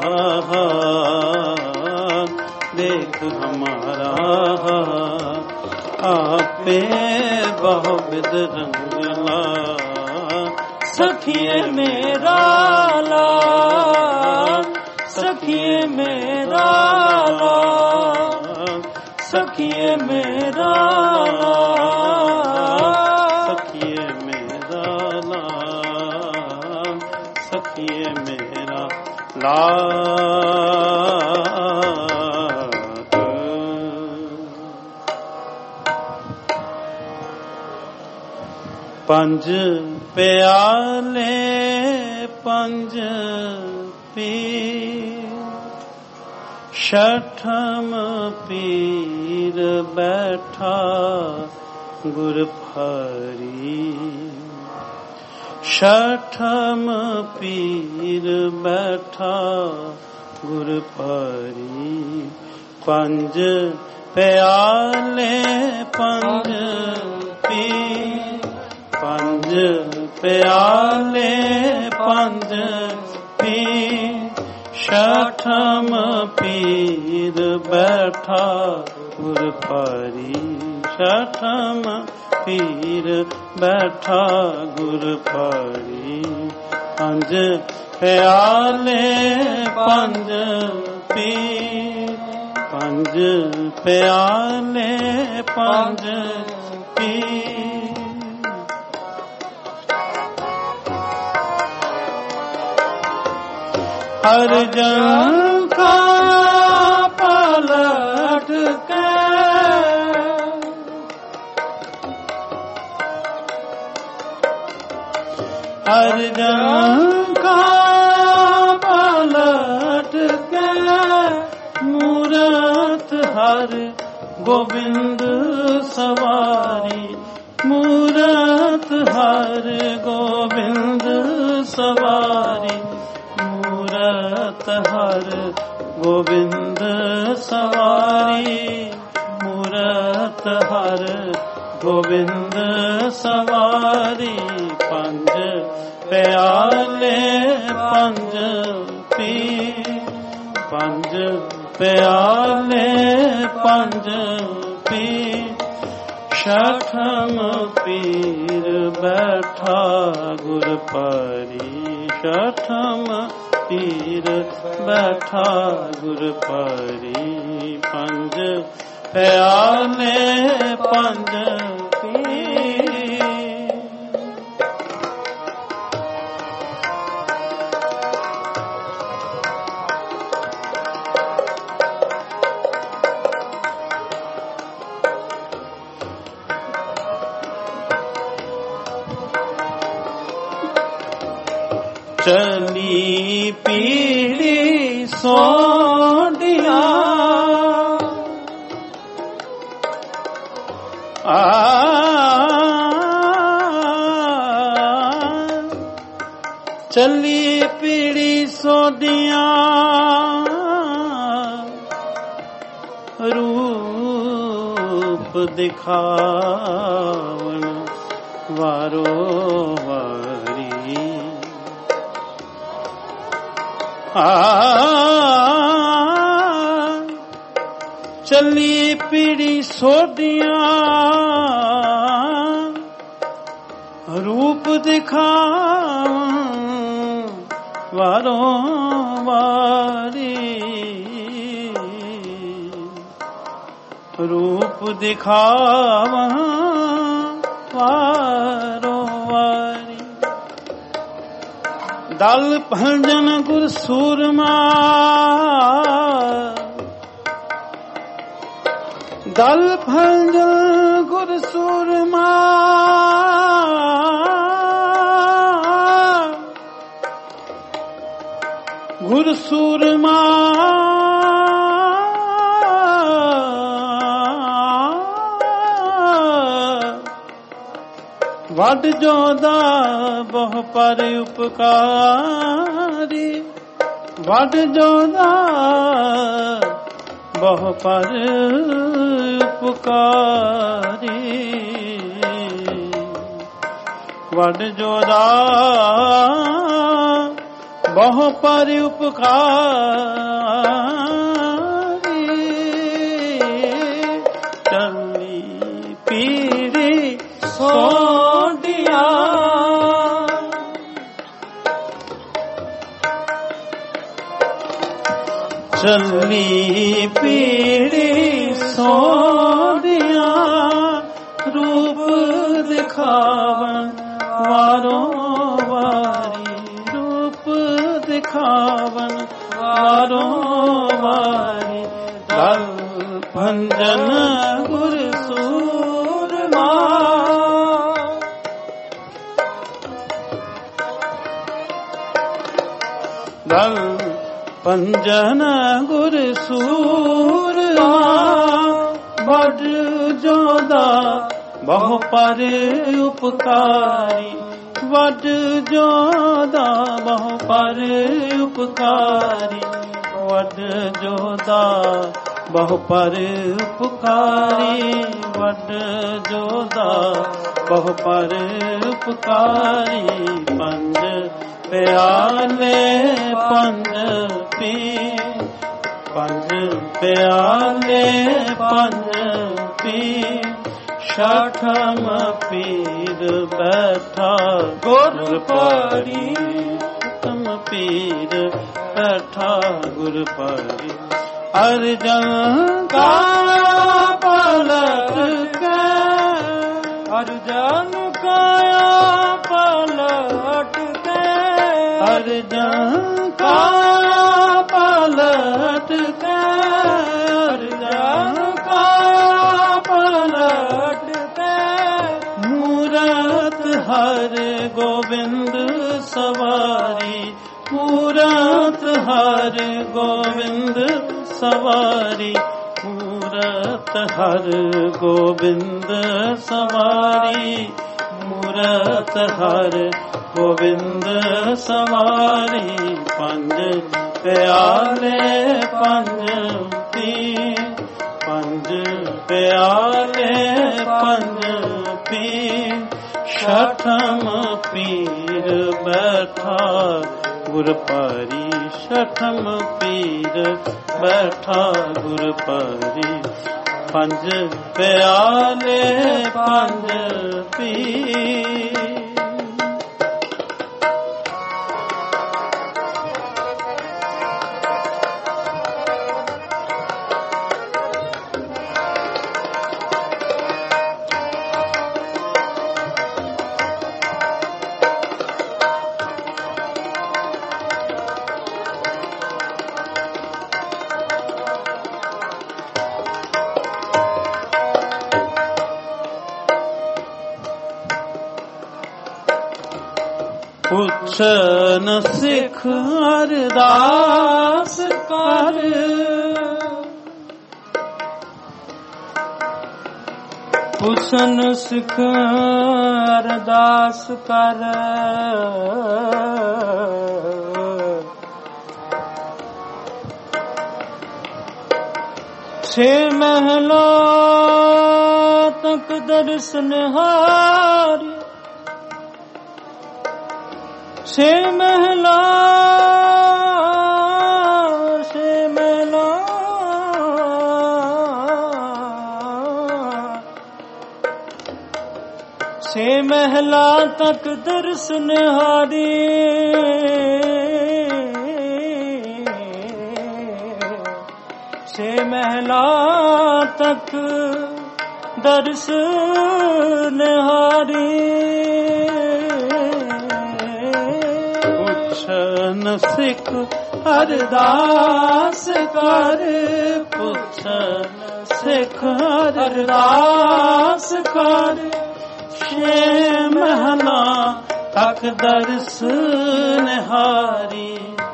ਹਾਲ, ਦੇਖ ਹਮਾਰਾ ਹਾਲ। ਆਪੇ ਬਹੁਵਿਧ ਰੰਗਲਾ, ਸਖੀਏ ਮੇਰਾ ਲਾਲ, ਸਖੀਏ ਮੇਰਾ ਲਾਲ, ਸਖੀਏ ਮੇਰਾ ਲਾਲ, ਸਖੀਏ ਮੇਰਾ ਲਾਲ, ਸਖੀਏ ਮੇਰਾ ਲਾਲ। ਪੰਜ ਪਿਆਲੇ ਪੰਜ ਪੀਰ, ਛਠਮ ਪੀਰ ਬੈਠਾ ਗੁਰ ਭਾਰੀ। ਛਠਮ ਪੀਰ ਬੈਠਾ ਗੁਰ ਭਾਰੀ। ਪੰਜ ਪਿਆਲੇ ਪੰਜ ਪੀਰ, ਪੰਜ ਪਿਆਲੇ ਪੰਜ ਪੀਰ। ਛਠਮ ਪੀਰ ਬੈਠਾ ਗੁਰ ਭਾਰੀ। ਛਠਮ ਪੀਰ ਬੈਠਾ ਗੁਰ ਭਾਰੀ। ਪੰਜ ਪਿਆਲੇ ਪੰਜ ਪੀਰ, ਪੰਜ ਪਿਆਲੇ ਪੰਜ ਪੀਰ। हर जन का पलट के, हर जन का पलट के। मूरत हर गोविंद सवारी, मूरत हर गोविंद सवारी। मूरत हर गोविंद सवारी, मूरत हर गोविंद सवारी। पंज प्याले पंज पीर, पंज प्याले पंज पीर। छठम पीर बैठा गुर भारी। छठम पीर बैठा गुर भारी। पंज प्याले पंज पीर। ਚਲੀ ਪੀੜੀ ਸੋਂਢੀਆਂ ਆ ਚਲੀ ਪੀੜੀ ਸੋਂਢੀਆਂ ਰੂਪ ਦਿਖਾਵਣ ਵਾਰੋ ਵਾਰੀ ਆ ਚੱਲੀ ਪੀੜੀ ਸੋਢੀਆਂ ਰੂਪ ਦਿਖਾਵਣ ਵਾਰੋ ਵਾਰੀ ਰੂਪ ਦਿਖਾਵਣ ਵਾਰੋ ਵਾਰੀ ਦਲ ਭੰਜਨ ਗੁਰ ਸੂਰਮਾ ਦਲ ਭੰਜਨ ਗੁਰ ਸੂਰਮਾ ਗੁਰ ਸੂਰਮਾ ਵੱਡ ਜੋਦਾ ਬਹੁ ਪਰ ਉਪਕਾਰੀ ਵੱਡ ਜੋਦਾ ਬਹੁ ਪਰ ਉਪਕਾਰੀ ਵੱਡ ਜੋਦਾ ਬਹੁ ਪਰ ਉਪਕਾਰੀ ਚੱਲੀ ਪੀੜੀ ਸੋਢੀਆਂ ਚੱਲੀ ਪੀੜੀ ਸੋਢੀਆਂ ਰੂਪ ਦਿਖਾਵਣ ਵਾਰੋ ਵਾਰੀ ਰੂਪ ਦਿਖਾਵਣ ਵਾਰੋ ਵਾਰੀ ਦਲ ਭੰਜਨ ਗੁਰ ਸੂਰਮਾ ਦਲ ਭੰਜਨ ਗੁਰ ਸੂਰਮਾ ਵੱਡ ਜੋਦਾ ਬਹੁ ਪਰ ਉਪਕਾਰੀ ਵੱਡ ਜੋਦਾ ਬਹੁ ਪਰ ਉਪਕਾਰੀ ਵੱਡ ਜੋਦਾ ਬਹੁ ਪਰ ਉਪਕਾਰੀ ਵੱਡ ਜੋਦਾ ਬਹੁ ਪਰ ਉਪਕਾਰੀ ਪੰਜ ਪਿਆਲੇ ਪੰਜ ਪੀ ਪੰਜ ਪਿਆਲੇ ਪੰਜ ਪੀ ਛਠਮ ਪੀਰ ਬੈਠਾ ਗੁਰ ਪਰੀ ਛਠਮ ਪੀਰ ਬੈਠਾ ਗੁਰ ਪਰੀ ਅਰਜਨ ਕਾ ਪਲਟ ਕੇ ਅਰਜਨ ਕਾਇਆ ਪਲਟ ਕੇ ਅਰਜਨ ਕਾ ਪਲਟ ਕੇ ਅਰਜਨ ਕਾਇਆ ਪਲਟ ਕੇ ਮੂਰਤ ਹਰ ਗੋਬਿੰਦ ਸਵਾਰੀ ਮੂਰਤ ਹਰ ਗੋਬਿੰਦ ਸਵਾਰੀ ਮੂਰਤ ਹਰ ਗੋਬਿੰਦ ਸਵਾਰੀ ਮੂਰਤ ਹਰ ਗੋਬਿੰਦ ਸਵਾਰੀ ਪੰਜ ਪਿਆਲੇ ਪੰਜ ਪੀ ਪੰਜ ਪਿਆਲੇ ਪੰਜ ਪੀ ਛਠਮ ਪੀਰ ਬੈਠਾ ਗੁਰ ਪਰੀ ਛਠਮ ਪੀਰ ਬੈਠਾ ਗੁਰ ਪਰੀ ਪੰਜ ਪਿਆਲੇ ਪੰਜ ਪੀ ਪੁੱਛਨ ਸਿੱਖ ਅਰਦਾਸ ਕਰ, ਪੁੱਛਨ ਸਿੱਖ ਅਰਦਾਸ ਕਰ, ਛੇ ਮਹਿਲਾ ਤੱਕ ਦਰਸ਼ਨ ਹਾਰੀ, ਛੇ ਮਹਿਲਾ ਛੇ ਮਹਿਲਾ ਛੇ ਮਹਿਲਾ ਤੱਕ ਦਰਸ਼ਨ ਹਾਰੀ, ਛੇ ਮਹਿਲਾ ਤੱਕ ਦਰਸ਼ਨ ਹਾਰੀ, ਪੁੱਛਨ ਸਿੱਖ ਅਰਦਾਸ ਕਰ, ਪੁੱਛਨ ਸਿੱਖ ਅਰਦਾਸ ਕਰ, ਛੇ ਮਹਿਲਾ ਤੱਕ ਦਰਸ਼ਨ ਹਾਰੀ,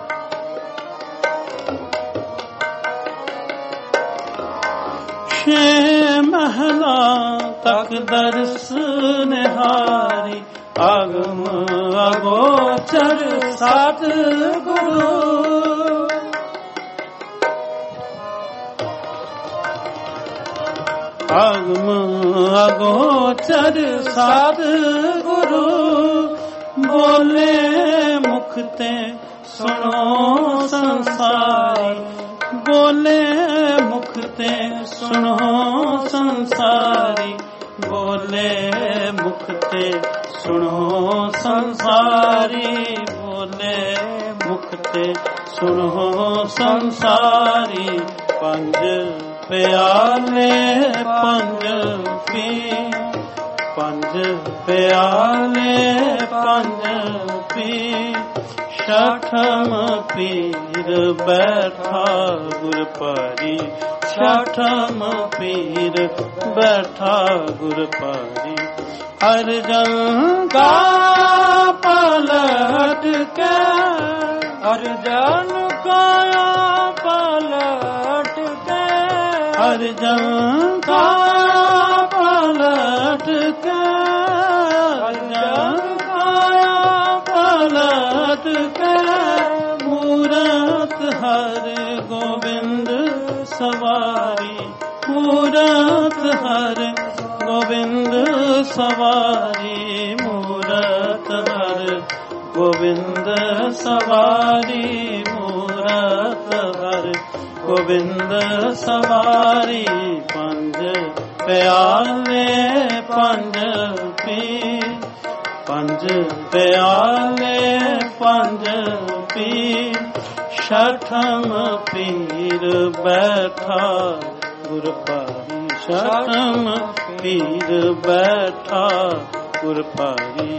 ਛੇ ਮਹਿਲਾ ਤੱਕ ਦਰਸ਼ਨ ਹਾਰੀ, ਆਗਮ ਅਗੋਚਰ ਸਤ ਗੁਰੂ, ਆਗਮ ਅਗੋਚਰ ਸਤ ਗੁਰੂ, ਬੋਲੇ ਮੁਖ ਤੇ ਸੁਣੋ ਸੰਸਾਰੀ, ਬੋਲੇ ਮੁਖ ਤੇ ਸੁਣੋ ਸੰਸਾਰੀ, ਬੋਲੇ ਮੁਖ ਤੇ ਸੁਣੋ ਸੰਸਾਰੀ, ਬੋਲੇ ਮੁਖ ਤੇ ਸੁਣੋ ਸੰਸਾਰੀ, ਪੰਜ ਪਿਆਲੇ ਪੰਜ ਪੀ, ਪੰਜ ਪਿਆਲੇ ਪੰਜ ਪੀ, ਛਠਮ ਪੀਰ ਬੈਠਾ ਗੁਰ ਭਾਰੀ, ਛਠਮ ਪੀਰ ਬੈਠਾ ਗੁਰ ਭਾਰੀ, ਅਰਜਨ ਕਾ ਪਲਟ ਕੇ, ਅਰਜਨ ਕਾਇਆ ਪਲਟ ਕੇ, ਅਰਜਨ ਕਾ ਪਲਟ ਕੇ, ਅਰਜਨ ਕਾਇਆ ਪਲਟ ਕੇ, ਮੂਰਤ ਹਰ ਗੋਬਿੰਦ ਸਵਾਰੀ, ਮੂਰਤ ਹਰ ਗੋਬਿੰਦ ਸਵਾਰੀ, ਮੂਰਤ ਹਰ ਗੋਬਿੰਦ ਸਵਾਰੀ, ਮੂਰਤ ਹਰ ਗੋਬਿੰਦ ਸਵਾਰੀ, ਪੰਜ ਪਿਆਲੇ ਪੰਜ ਪੀ, ਪੰਜ ਪਿਆਲੇ ਪੰਜ ਪੀ, ਛਠਮ ਪੀਰ ਬੈਠਾ ਗੁਰ ਭਾਰੀ, ਛਠਮ ਪੀਰ ਬੈਠਾ ਗੁਰ ਭਾਰੀ,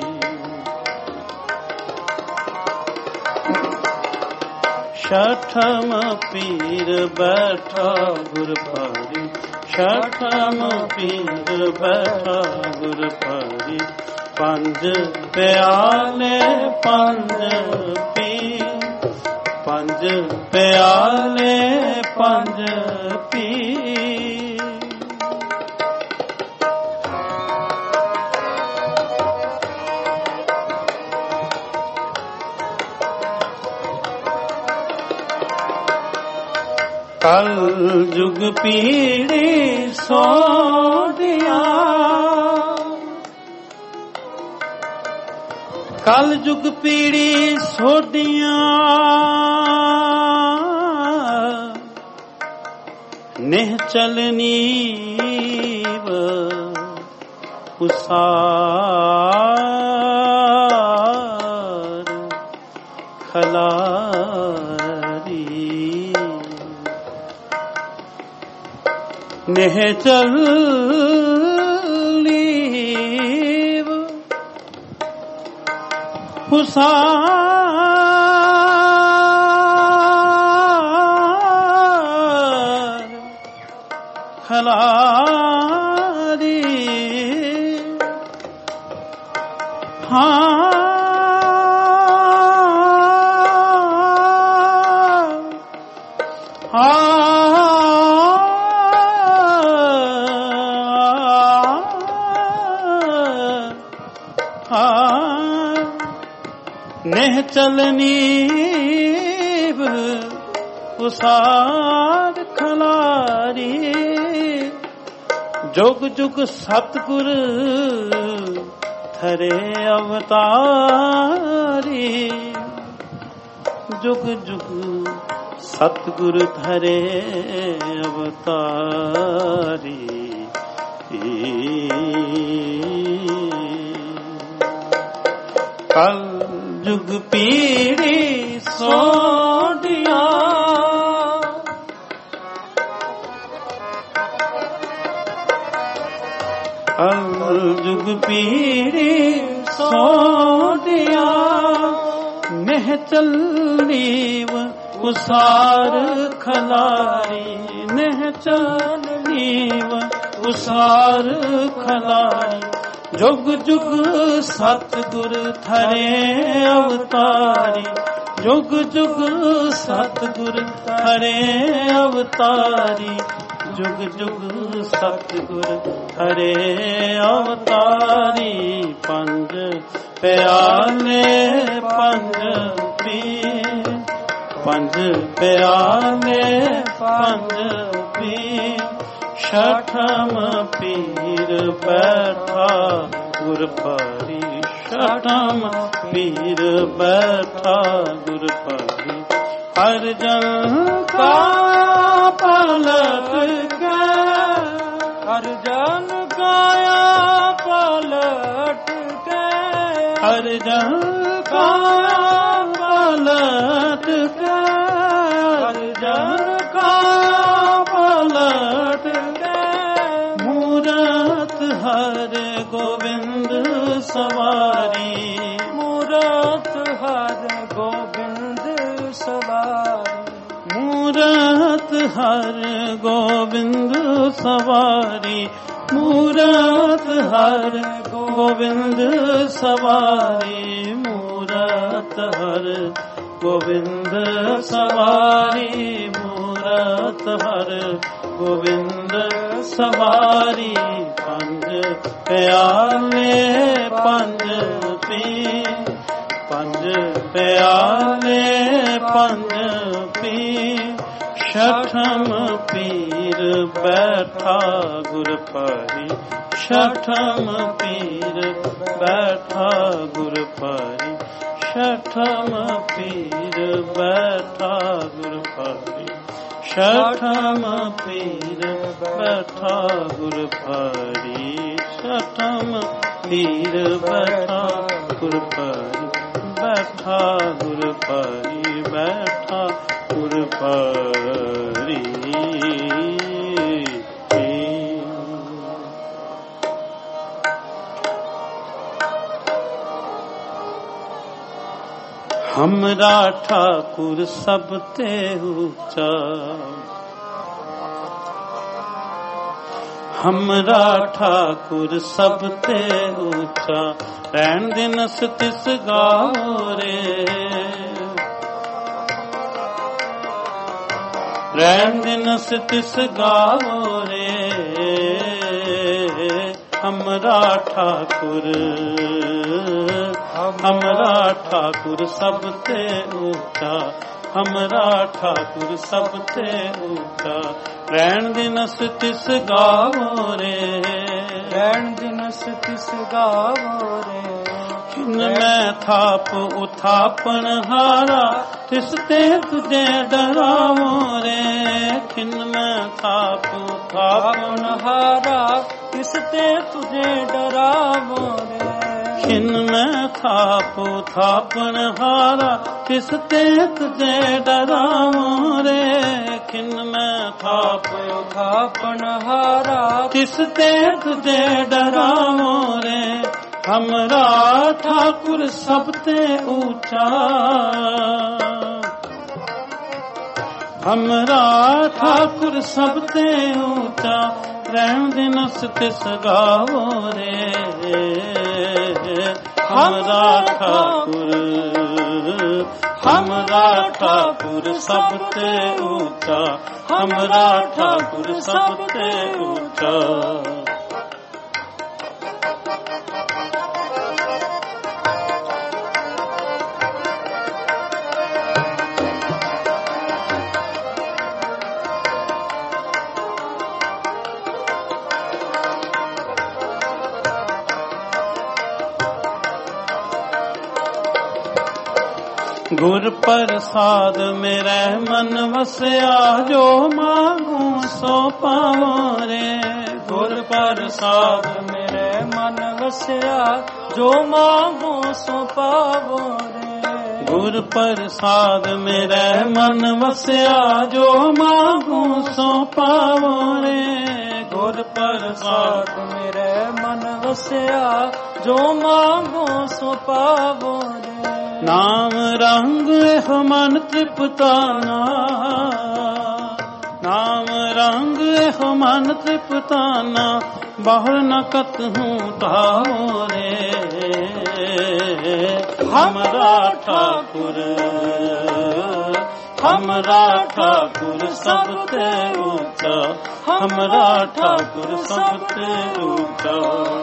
ਛਠਮ ਪੀਰ ਬੈਠਾ ਗੁਰ ਭਾਰੀ, ਛਠਮ ਪੀਰ ਬੈਠਾ ਗੁਰ ਭਾਰੀ, ਪੰਜ ਪਿਆਲੇ ਪੰਜ ਪੀ, ਪੰਜ ਪਿਆਲੇ ਪੰਜ ਪੀ, ਕਲ ਜੁਗ ਪੀੜੀ ਸੋਧਿਆ, ਕਲ ਜੁਗ ਪੀੜੀ ਸੋਧਿਆ, ਨਿਹ ਚਲਨੀਵ ਉਸਾਰ ਖਲਾਰੀ, ਨਿਹ ਚਲੀਵ ਹੁਸਾਰ ਖਲਾਰੀ, ਹਾਂ नेह चलनीव उसार खलारी जुग जुग सतगुर थरे अवतारी जुग जुग सतगुर थरे अवतारी कल जुग पीढ़ी सोडिया कल जुग पीढ़ी सोडिया नेह चलनीव उसार खलारी नेह चलनीव उसार खलारी जुग जुग सतगुर थरे अवतारी जुग जुग सतगुर थरे अवतारी जुग जुग सतगुर थरे अवतारी पंज प्याले पंज पीर पंज प्याले पंज पीर छठम पीर बैठा गुर परी छठम पीर बैठा गुर परी हर जन का पलट के हर जन काया पलट के हर जन का पलट के हर जन का पलट हर गोविंद सवारी मूरत हर गोविंद सवारी मूरत हर गोविंद सवारी मूरत हर गोविंद सवारी मूरत हर गोविंद सवारी मूरत हर गोविंद सवारी पंज प्याले पंज पीर पंज प्याले पंज पीर छठम पीर बैठा गुर परी छठम पीर बैठा गुर परी छठम पीर बैठा गुर परी छठम पीर बैठा गुर परी छठम पीर बैठा गुर परी बैठा गुर परी बैठा गुर परी हमरा ठाकुर सबते ऊंचा हमरा ठाकुर सबते ऊंचा रैन दिनस तिस गाओ रे रैन दिनस तिस गाओ रे हमरा ठाकुर हमरा ठाकुर सबते ऊंचा हमरा ठाकुर सबते ऊंचा रैन दिनस तिस गाओ रे रैन दिनस तिस गाओ रे खिन मैं थाप उथापन हारा तिस ते तुझे डरावो रे खिन मैं थाप उथापन हारा तिस ते तुझे डरावो रे खिन मैं थाप उथापन हारा तिस ते तुझे डरावो रे खिन मैं थाप उथापन हारा तिस ते तुझे डरावो रे हमरा ठाकुर सबते ऊंचा हमरा ठाकुर सबते ऊंचा रैन दिनस तिस गाओ रे हमरा ठाकुर हमरा ठाकुर सबते ऊंचा हमरा ठाकुर सबते ऊंचा ਗੁਰ ਪ੍ਰਸਾਦ ਮੇਰੇ ਮਨ ਵਸਿਆ ਜੋ ਮਾਂਗੂ ਸੋ ਪਾਵਾਂ ਰੇ। ਗੁਰ ਪ੍ਰਸਾਦ ਮੇਰੇ ਮਨ ਵਸਿਆ ਜੋ ਮਾਂਗੂ ਸੋ ਪਾਵਾਂ ਰੇ। ਗੁਰ ਪ੍ਰਸਾਦ ਮੇਰੇ ਮਨ ਵਸਿਆ ਜੋ ਮਾਂਗੂ ਸੋ ਪਾਵਾਂ ਰੇ। ਗੁਰ ਪ੍ਰਸਾਦ ਮੇਰੇ ਮਨ ਵਸਿਆ ਜੋ ਮਾਂਗੂ ਸੋ ਪਾਵਾਂ ਰੇ। ਨਾਮ ਰੰਗ ਇਹ ਮਨ ਤ੍ਰਿਪਤਾਨਾ, ਨਾਮ ਰੰਗ ਇਹ ਮਨ ਤ੍ਰਿਪਤਾਨਾ, ਬਾਹਰ ਨ ਕਤਹੂੰ ਤਾਓ ਰੇ। ਹਮਰਾ ਠਾਕੁਰ ਹਮਰਾ ਠਾਕੁਰ ਸਭ ਤੇ ਊਚਾ, ਹਮਰਾ ਠਾਕੁਰ ਸਭ ਤੇ ਊਚਾ।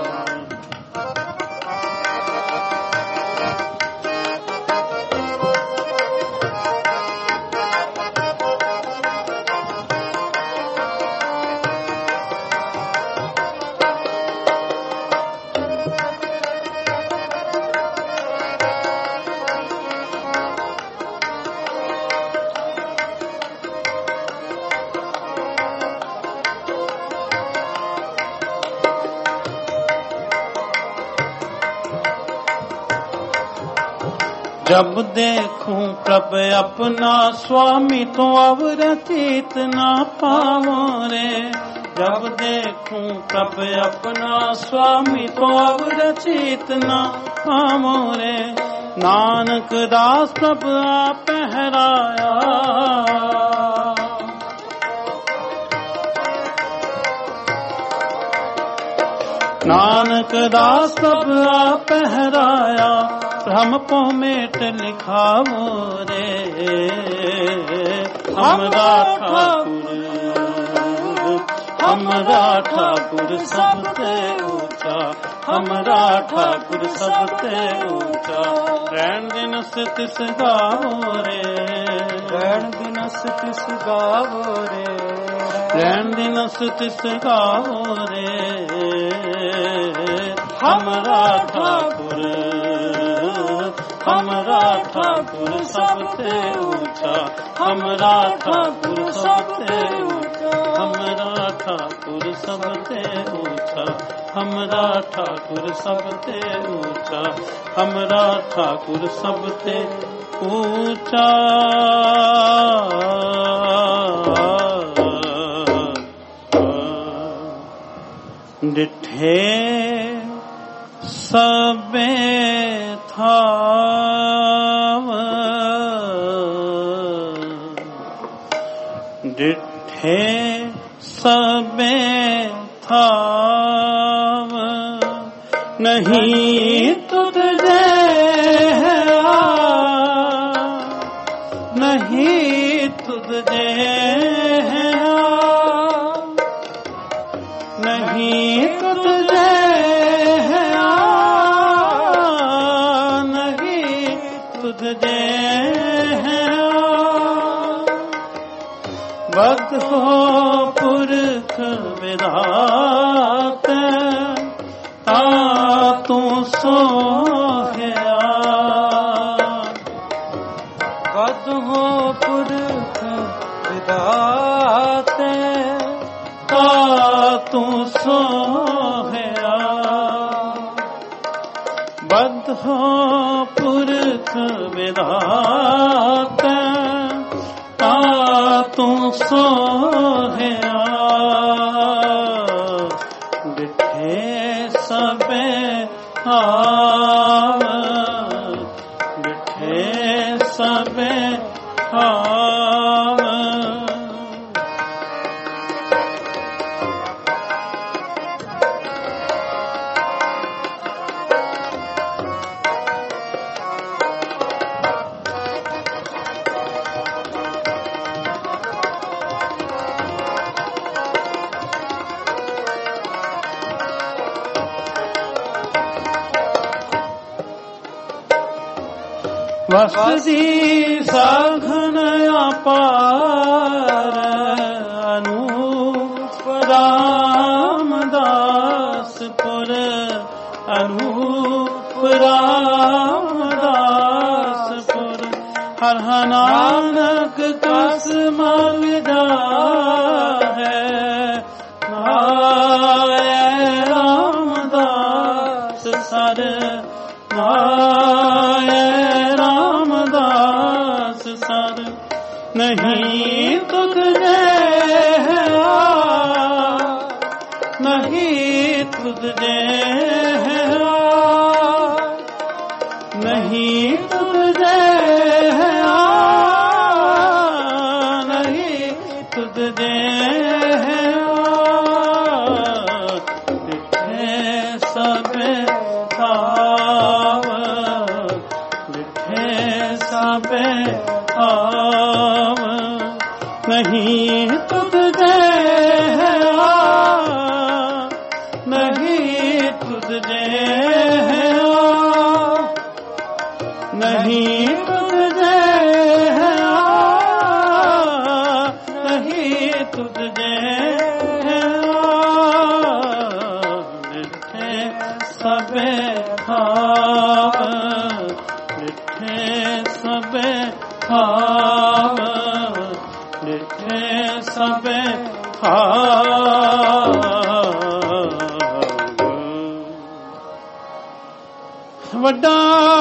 जब देखूं प्रभ अपना स्वामी तो अवरचित ना पावो रे। जब देखूं प्रभ अपना स्वामी तो अवरचित ना पावो रे। नानक दास प्रभ आप पहराया, नानक दास प्रभ आप पहराया, हम पो मेट लिखावो रे। हमरा ठाकुर हमरा ठाकुर सबते ऊंचा, हमरा ठाकुर सबते ऊंचा। रैन दिन तिस गावो रे, रैन दिन तिस गावो रे। रैन दिन तिस गावो रे। हमरा ठाकुर हमरा ठाकुर सबते ऊंचा, हमरा ठाकुर सबते ऊंचा, हमरा ठाकुर सबते ऊंचा, हमरा ठाकुर सबते ऊंचा, हमरा ठाकुर सबते ऊंचा। डिठे सबे थाव, डिठे सबे थाव, नहीं तुझे है, नहीं तुझे है, नहीं तुझे बद हो पुरख विधात, ता तू सोहया। बद हो पुरख विधात, ता तू सोहया। बद हो पुरख विधात, ता तू सोहया। डिठे सबे हाव, डिठे सबे हाव। वसदी साघन अपार, अनूप रामदासपुर, अनूप रामदासपुर। ਕਹਾ ਨਾਨਕ ਕਸ ਮਲਿਦਾ ਹੈ ਨਾਏ ਰਾਮਦਾਸ ਸਰ ਨਾਏ ਰਾਮਦਾਸ ਸਰ ਨਹੀਂ ਤੁਧ ਜੈ ਨਹੀਂ ਤੁਧ ਜੈ ਨਹੀਂ ਤੁਧ ਜੈ ਨਹੀਂ ਤੁਧ ਜੈ ਡਿਠੇ ਸਭੇ ਥਾਵ ਡਿਠੇ ਸਭੇ ਥਾਵ ਨਹੀਂ ਤੁਧ ਜੈ ਨਹੀਂ ਤੁਧ ਜੈ ਨਹੀਂ ਤੁਧ ਜੈ ਨਹੀਂ ਤੁਧ ਜੈ ਡਿਠੇ ਸਭੇ ਥਾਵ ਡਿਠੇ ਸਭੇ ਥਾਵ ਡਿਠੇ ਸਭੇ ਥਾਵ ਵੱਡਾ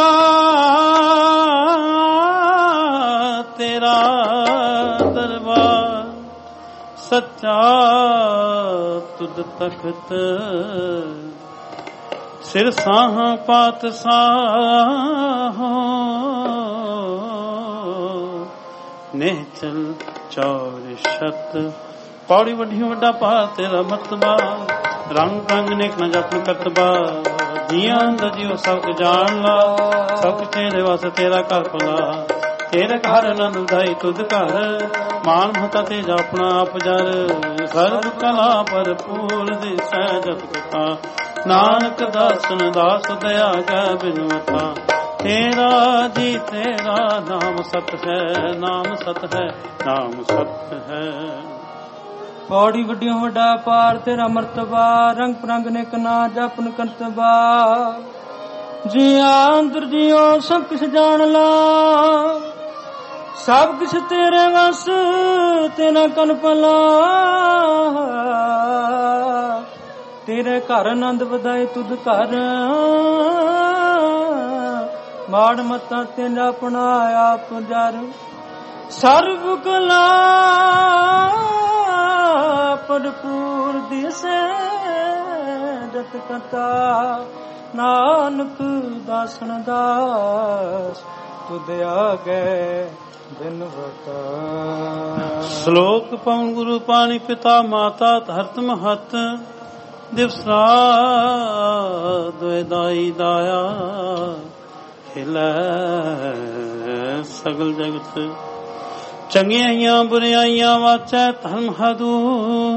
ਤੇਰਾ ਦਰਬਾਰ ਸੱਚਾ ਤੁਧ ਤਖਤ ਸਿਰ ਸਾਹ ਪਾਤ ਸਾਹ ਨਿਹਚਲ ਚੌਰ ਛਤ ਪੌੜੀ ਵੱਡੀ ਵੱਡਾ ਪਾ ਤੇਰਾ ਮਤਬਾ ਰੰਗ ਰੰਗ ਨੇਕ ਨਾ ਜਪਨ ਕਰਤਬਾ ਜੀਆਂ ਦਾ ਜੀਓ ਸਭ ਜਾਣ ਲਾ ਸਭ ਤੇਰੇ ਵਾਸਤੇ ਤੇਰਾ ਘਰ ਭਲਾ ਤੇਰੇ ਘਰ ਆਨੰਦ ਉਦਾਈ ਤੁਧ ਘਰ ਮਾਨ ਮਹਤਾ ਤੇ ਆਪਣਾ ਆਪ ਜਰ ਸਰਬ ਕਲਾ ਭਰਪੂਰ ਦੇ ਸਹਿਜਤ ਕਥਾ ਨਾਨਕ ਦਾਸਨ ਦਾਸ ਦਇਆ ਕੈ ਬਿਨਵਤਾ ਤੇਰਾ ਜੀ ਤੇਰਾ ਨਾਮ ਸਤ ਹੈ ਨਾਮ ਸਤ ਹੈ ਨਾਮ ਸਤ ਹੈ ਪੌੜੀ ਵੱਡੀਆਂ ਵੱਡਾ ਪਾਰ ਤੇਰਾ ਮਰਤਬਾ ਰੰਗ ਪ੍ਰੰਗ ਨੇਕ ਨਾ ਜਪਨ ਕਰਤਬਾ ਜੀਆਂ ਅੰਦਰ ਜੀਓ ਸਭ ਕੁਛ ਜਾਣ ਲਾ ਸਭ ਕੁਛ ਤੇਰੇ ਵਸ ਤੇਰਾ ਕਨ ਪਲਾ ਤੇਰੇ ਘਰ ਆਨੰਦ ਵਧਾਏ ਤੁਧ ਘਰ ਮਾੜ ਮਤਾ ਤੇਰਾ ਆਪਣਾ ਆਪ ਜਰ ਸਰਬ ਕਲਾ ਭਰਪੂਰ ਦਿਸੈ ਜਤ ਕਥਾ ਨਾਨਕ ਦਾਸਨ ਦਾਸ ਤੁਧ ਆਗੇ ਬਿਨਵਤਾ ਸ਼ਲੋਕ ਪਵਨ ਗੁਰੂ ਪਾਣੀ ਪਿਤਾ ਮਾਤਾ ਧਰਤ ਮਹਤ ਦਿਵਸ ਰਾਤ ਦੁਇ ਦਾਈ ਦਾਇਆ ਖਿਲੈ ਸਗਲ ਜਗਤ ਚੰਗਿਆਈਆਂ ਬੁਰਿਆਈਆਂ ਵਾਚੈ ਧਰਮ ਹਦੂਰ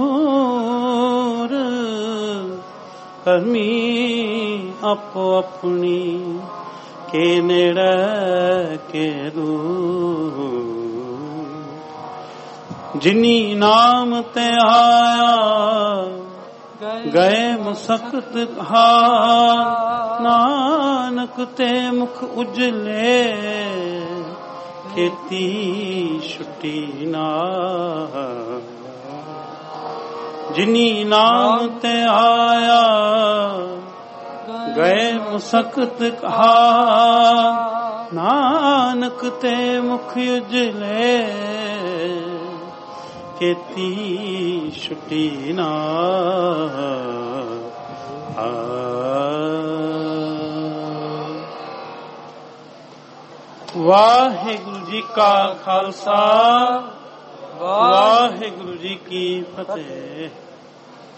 ਕਰਮੀ ਆਪੋ ਆਪਣੀ ਕੇ ਨੇੜੇ ਕੇ ਦੂਰ ਜਿਨੀ ਨਾਮ ਤੇ ਆਇਆ ਗਏ ਮੁਸਕਤ ਕਹਾ ਨਾਨਕ ਤੇ ਮੁਖ ਉਜਲੇ ਖੇਤੀ ਛੁੱਟੀ ਨਾ ਜਿਨੀ ਨਾਮ ਤੇ ਆਇਆ ਗਏ ਮੁਸਕਤ ਕਹਾ ਨਾਨਕ ਤੇ ਮੁਖ ਉਜਲੇ ਖੇਤੀ ਛੁੱਟੀ ਨਾ ਵਾਹਿਗੁਰੂ ਜੀ ਕਾ ਖਾਲਸਾ ਵਾਹਿਗੁਰੂ ਜੀ ਕੀ ਫਤਿਹ।